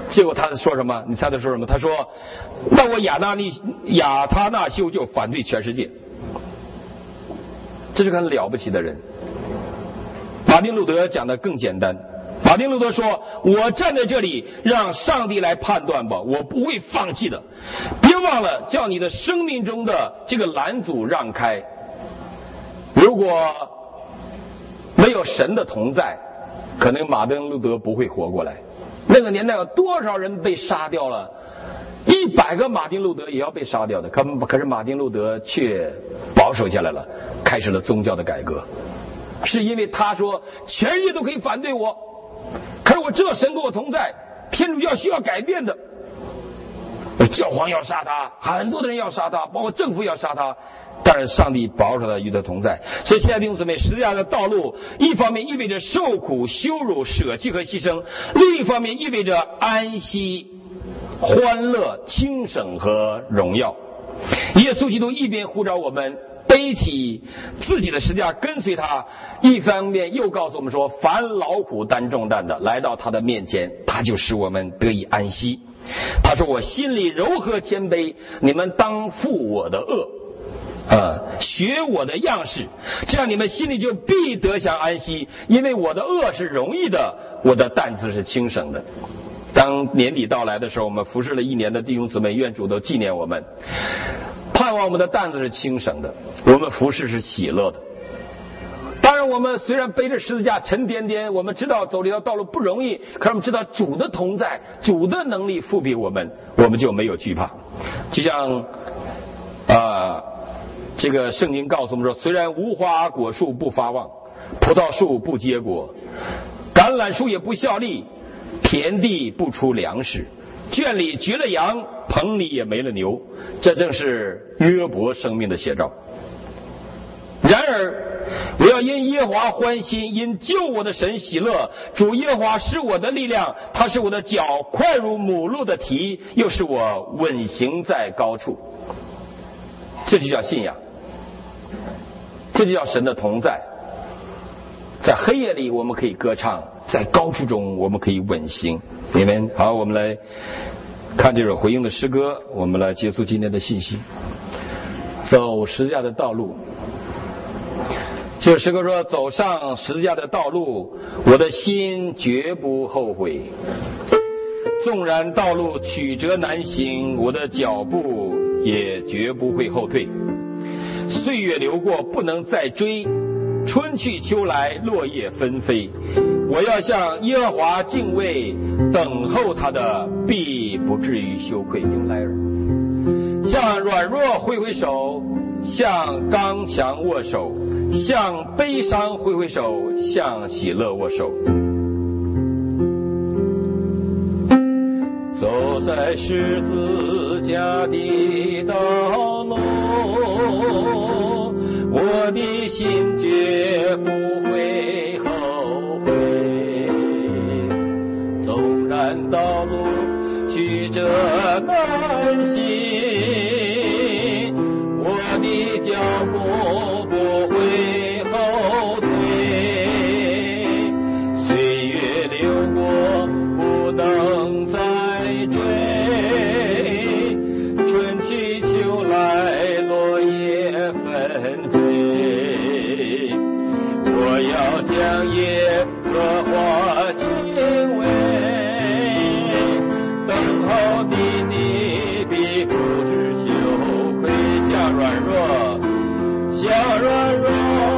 结果他说什么？你猜他说什么？他说：“那我亚纳利亚他那修就反对全世界。”这是个很了不起的人。马丁路德讲的更简单。马丁路德说：“我站在这里，让上帝来判断吧，我不会放弃的。别忘了叫你的生命中的这个拦阻让开。如果没有神的同在，可能马丁路德不会活过来。那个年代有多少人被杀掉了？一百个马丁路德也要被杀掉的。可可是马丁路德却保守下来了，开始了宗教的改革。是因为他说全世界都可以反对我，可是我知道神跟我同在，天主教需要改变的。教皇要杀他，很多的人要杀他，包括政府要杀他，但是上帝保守他与他同在。所以亲爱的弟兄姊妹，十字架的道路一方面意味着受苦、羞辱、舍弃和牺牲，另一方面意味着安息、欢乐、轻省和荣耀。耶稣基督一边呼召我们背起自己的十字架跟随他，一方面又告诉我们说，凡劳苦担重担的来到他的面前，他就使我们得以安息。他说：“我心里柔和谦卑，你们当负我的恶，呃，学我的样式，这样你们心里就必得享安息。因为我的恶是容易的，我的担子是轻省的。”当年底到来的时候，我们服侍了一年的弟兄姊妹，愿主都纪念我们，盼望我们的担子是轻省的，我们服侍是喜乐的。当然我们虽然背着十字架沉甸甸，我们知道走这条道路不容易，可是我们知道主的同在，主的能力复庇我们，我们就没有惧怕。就像啊、呃，这个圣经告诉我们说，虽然无花果树不发旺，葡萄树不结果，橄榄树也不效力，田地不出粮食，圈里绝了羊，棚里也没了牛，这正是约伯生命的写照。然而我要因耶和华欢心，因救我的神喜乐。主耶和华是我的力量，他是我的脚快如母鹿的蹄，又是我稳行在高处。这就叫信仰，这就叫神的同在。在黑夜里我们可以歌唱，在高处中我们可以稳行。你们好，我们来看这首回应的诗歌，我们来结束今天的信息。走十字架的道路，这首诗歌说，走上十字架的道路，我的心绝不后悔。纵然道路曲折难行，我的脚步也绝不会后退。岁月流过不能再追，春去秋来落叶纷飞。我要向耶和华敬畏，等候他的必不至于羞愧。用来尔，向软弱挥挥手，向刚强握手，向悲伤挥挥手，向喜乐握手。走在十字架的道路，我的心绝不会后悔。纵然道路曲折难行，我的脚步不会后退。岁月流过不能再追，春去秋来落叶纷飞。我要向耶和华敬畏，等候你的必不致羞愧。向软弱，向软弱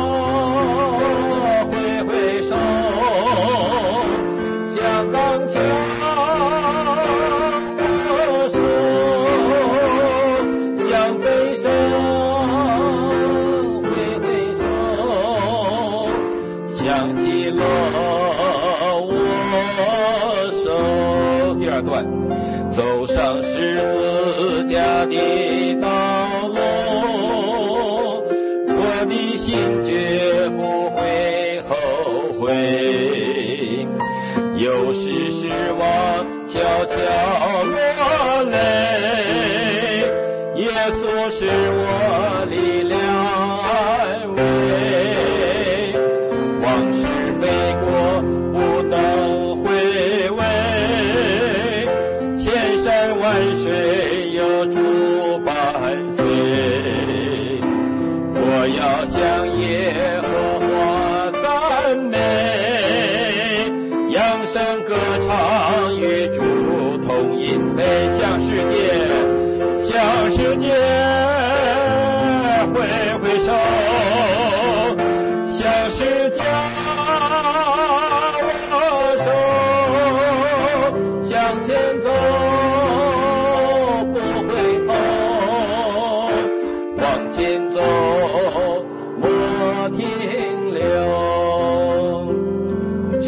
挥挥手，向刚强握手，向悲伤挥挥手，向喜乐握手。第二段，走上十字架的道路，我的心绝不会后悔。有时失望悄悄落泪，耶稣是我力量安慰。往事飞过不能回味，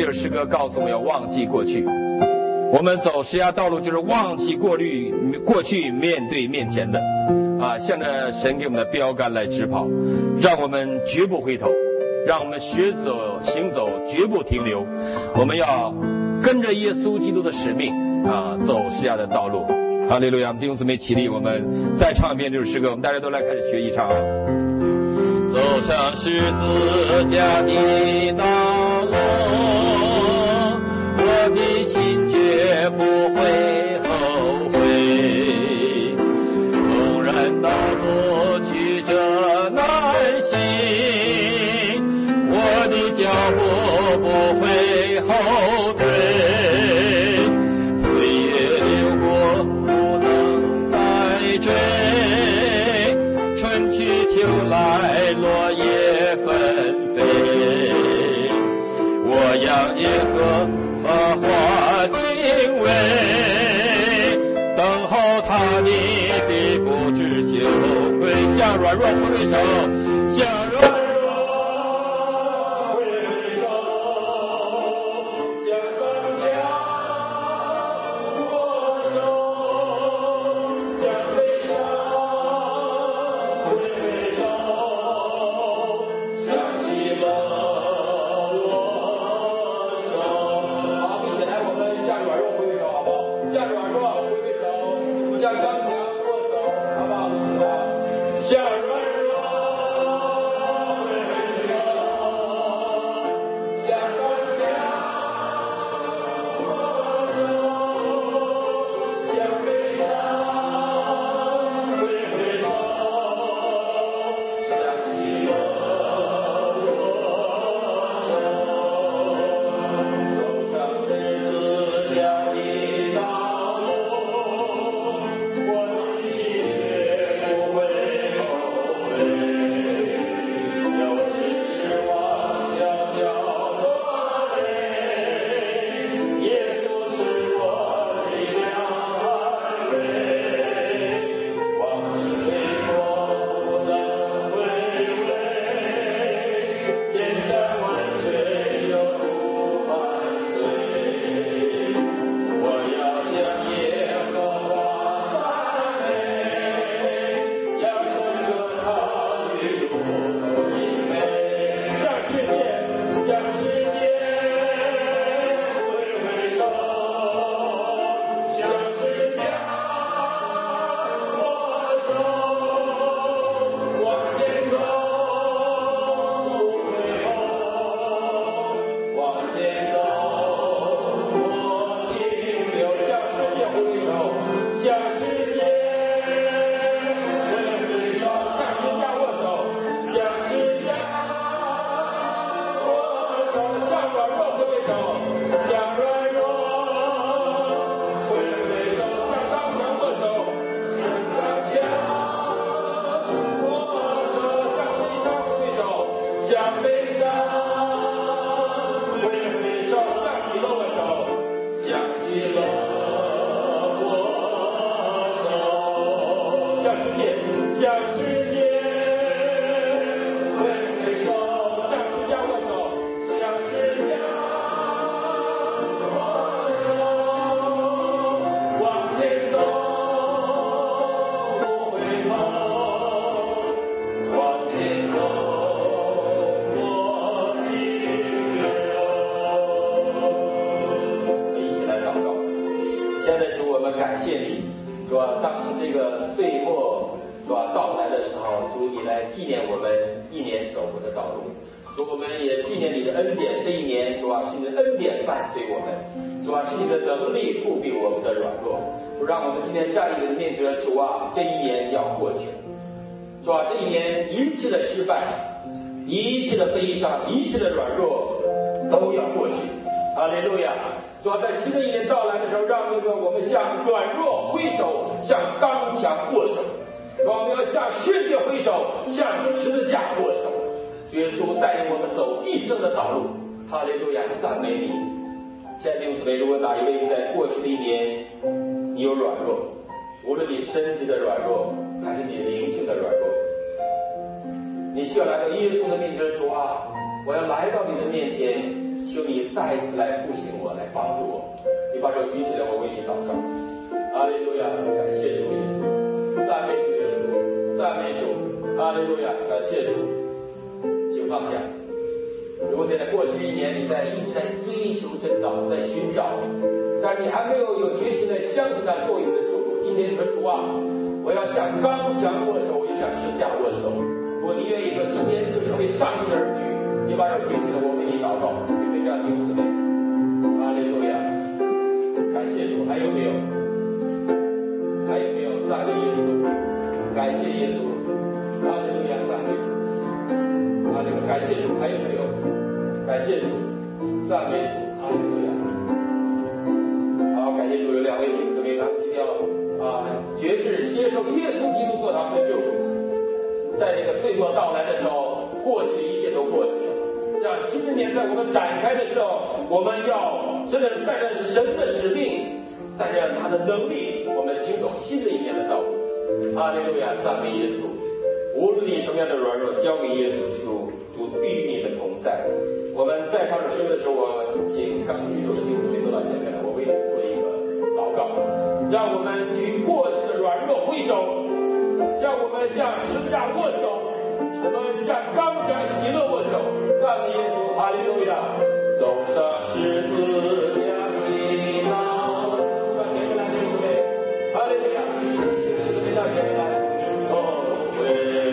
首诗歌告诉我们要忘记过去。我们走十架道路就是忘记过滤过去，面对面前的啊，向着神给我们的标杆来直跑，让我们绝不回头，让我们学走行走绝不停留。我们要跟着耶稣基督的使命啊，走十架的道路。哈利路亚！弟兄姊妹起立，我们再唱一遍这首诗歌，我们大家都来开始学一唱啊。走上十字架的道路，我的心绝不会后悔。纵然道路曲折难行，我的脚步不会后退。岁月流过不能再追，春去秋来落叶纷飞。我要耶和华花敬畏，等候他的必不知羞愧。向软弱挥挥手，向软弱挥挥手，向刚强握手，向悲伤挥挥手，向喜乐握手。好，一起来，我们向软弱挥挥手，好不好？向软弱挥挥手，向刚强握手，好不好？一起来，向软弱挥挥手，向刚强握手，向悲伤挥挥手，向喜乐握手。走上十字架的道路，我的心绝不会后悔。有时失望悄悄落泪，耶稣是我力量安慰。往事飞过不能回味，千山万水有主伴随。我要向耶和华赞美，要颂歌他与主因美。向世界，向世界挥挥手，向世界握手，往前走不回头，往前走不停留。向世界挥挥手，向世界挥挥手，向十架握手，向十架握手，向软弱挥挥手，向软弱挥挥手，向刚强握手，向刚强握手，向悲伤挥挥手，向悲伤挥挥手，向喜乐握手，向喜乐握手，向世界，向世界挥挥手，向十架握手，向十架握手，往前走不回头，往前走不停留。一起来祷告。现在主，我们感谢你，主啊，当这个岁末主啊到来的时候，主你来纪念我们一年走过的道路。主，我们也纪念你的恩典，这一年主啊是你的恩典伴随我们，主啊是你的能力复辟我们的软弱。主，让我们今天站立你的面前，主啊，这一年要过去。主啊，这一年一切的失败，一切的悲伤，一切的软弱都要过去。哈利路亚！主啊，在新的一年到来的时候，让那个我们向软弱挥手，向刚强握手。主啊，我们要向世界挥手，向十字架握手。主耶稣带领我们走一生的道路。哈利路亚！赞美你。亲爱的弟兄姊妹，如果哪一位在过去的一年你有软弱，无论你身体的软弱还是你灵性的软弱，你需要来到耶稣的面前，主啊，我要来到你的面前，求你再一次来复兴我，来帮助我。你把手举起来，我为你祷告。哈利路亚，感谢主耶稣，赞美主耶稣，赞美主，哈利路亚，感谢主。请放下。如果你在过去一年你在一直在追求真道，在寻找，但你还没有有决心的相信他作为你的祝福，今天你说主啊，我要向刚强握手，我就向十字架握手。如果你愿意说今天就成为上帝的儿女，你把手举起来，我为你祷告，预备这样弟兄姊妹。哈利路亚，感谢主。还有没有？还有没有？赞美耶稣，感谢耶稣。哈利路亚，赞美主。哈利路亚，感谢主。还有没有？感谢主，赞美主。哈利路亚。好，感谢主，有两位弟兄姊妹，他们一定要啊决志接受耶稣基督做他们的救主。在这个岁末到来的时候，过去的一切都过去了。让新的年在我们展开的时候，我们要真的带着神的使命，带着他的能力，我们行走新的一年的道路。哈利路亚，赞美耶稣。无论你什么样的软弱，交给耶稣基督，主必与你们同在。我们在唱诗的时候，我请刚举手的弟兄姊妹都到前面来，我为你做一个祷告，让我们与过去的软弱挥手，让我们向十字架握手，我们向刚强喜乐握手。赞美耶稣，哈利路亚！走上十字架的道，到前面来，弟兄姊妹，哈利路亚！弟兄姊妹到前面来，同为。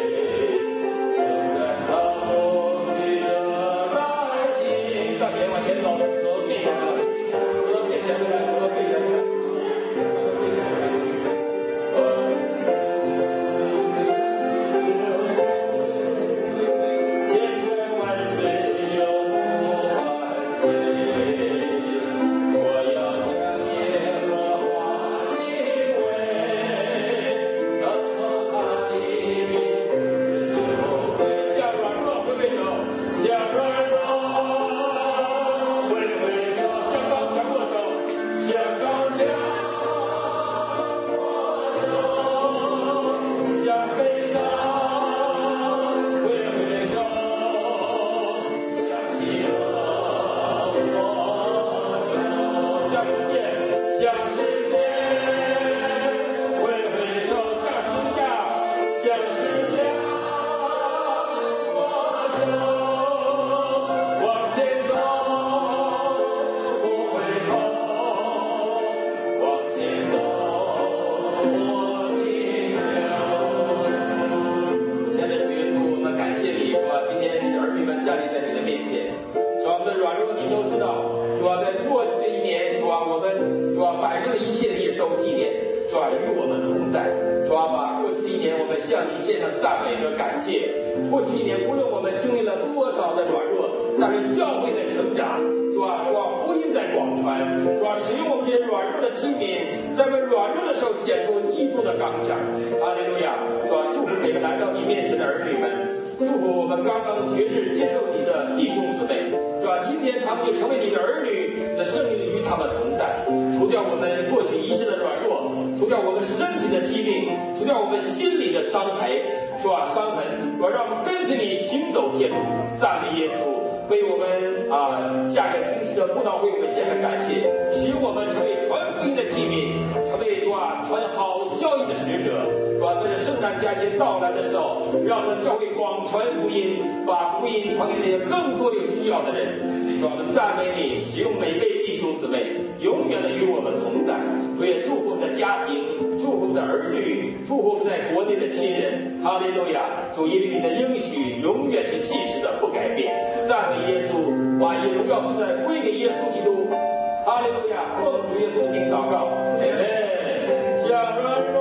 哈利路亚！主因为你的应许永远是信实的，不改变。赞美耶稣，把一荣耀颂赞归给耶稣基督。哈利路亚！奉主耶稣名祷告，阿门。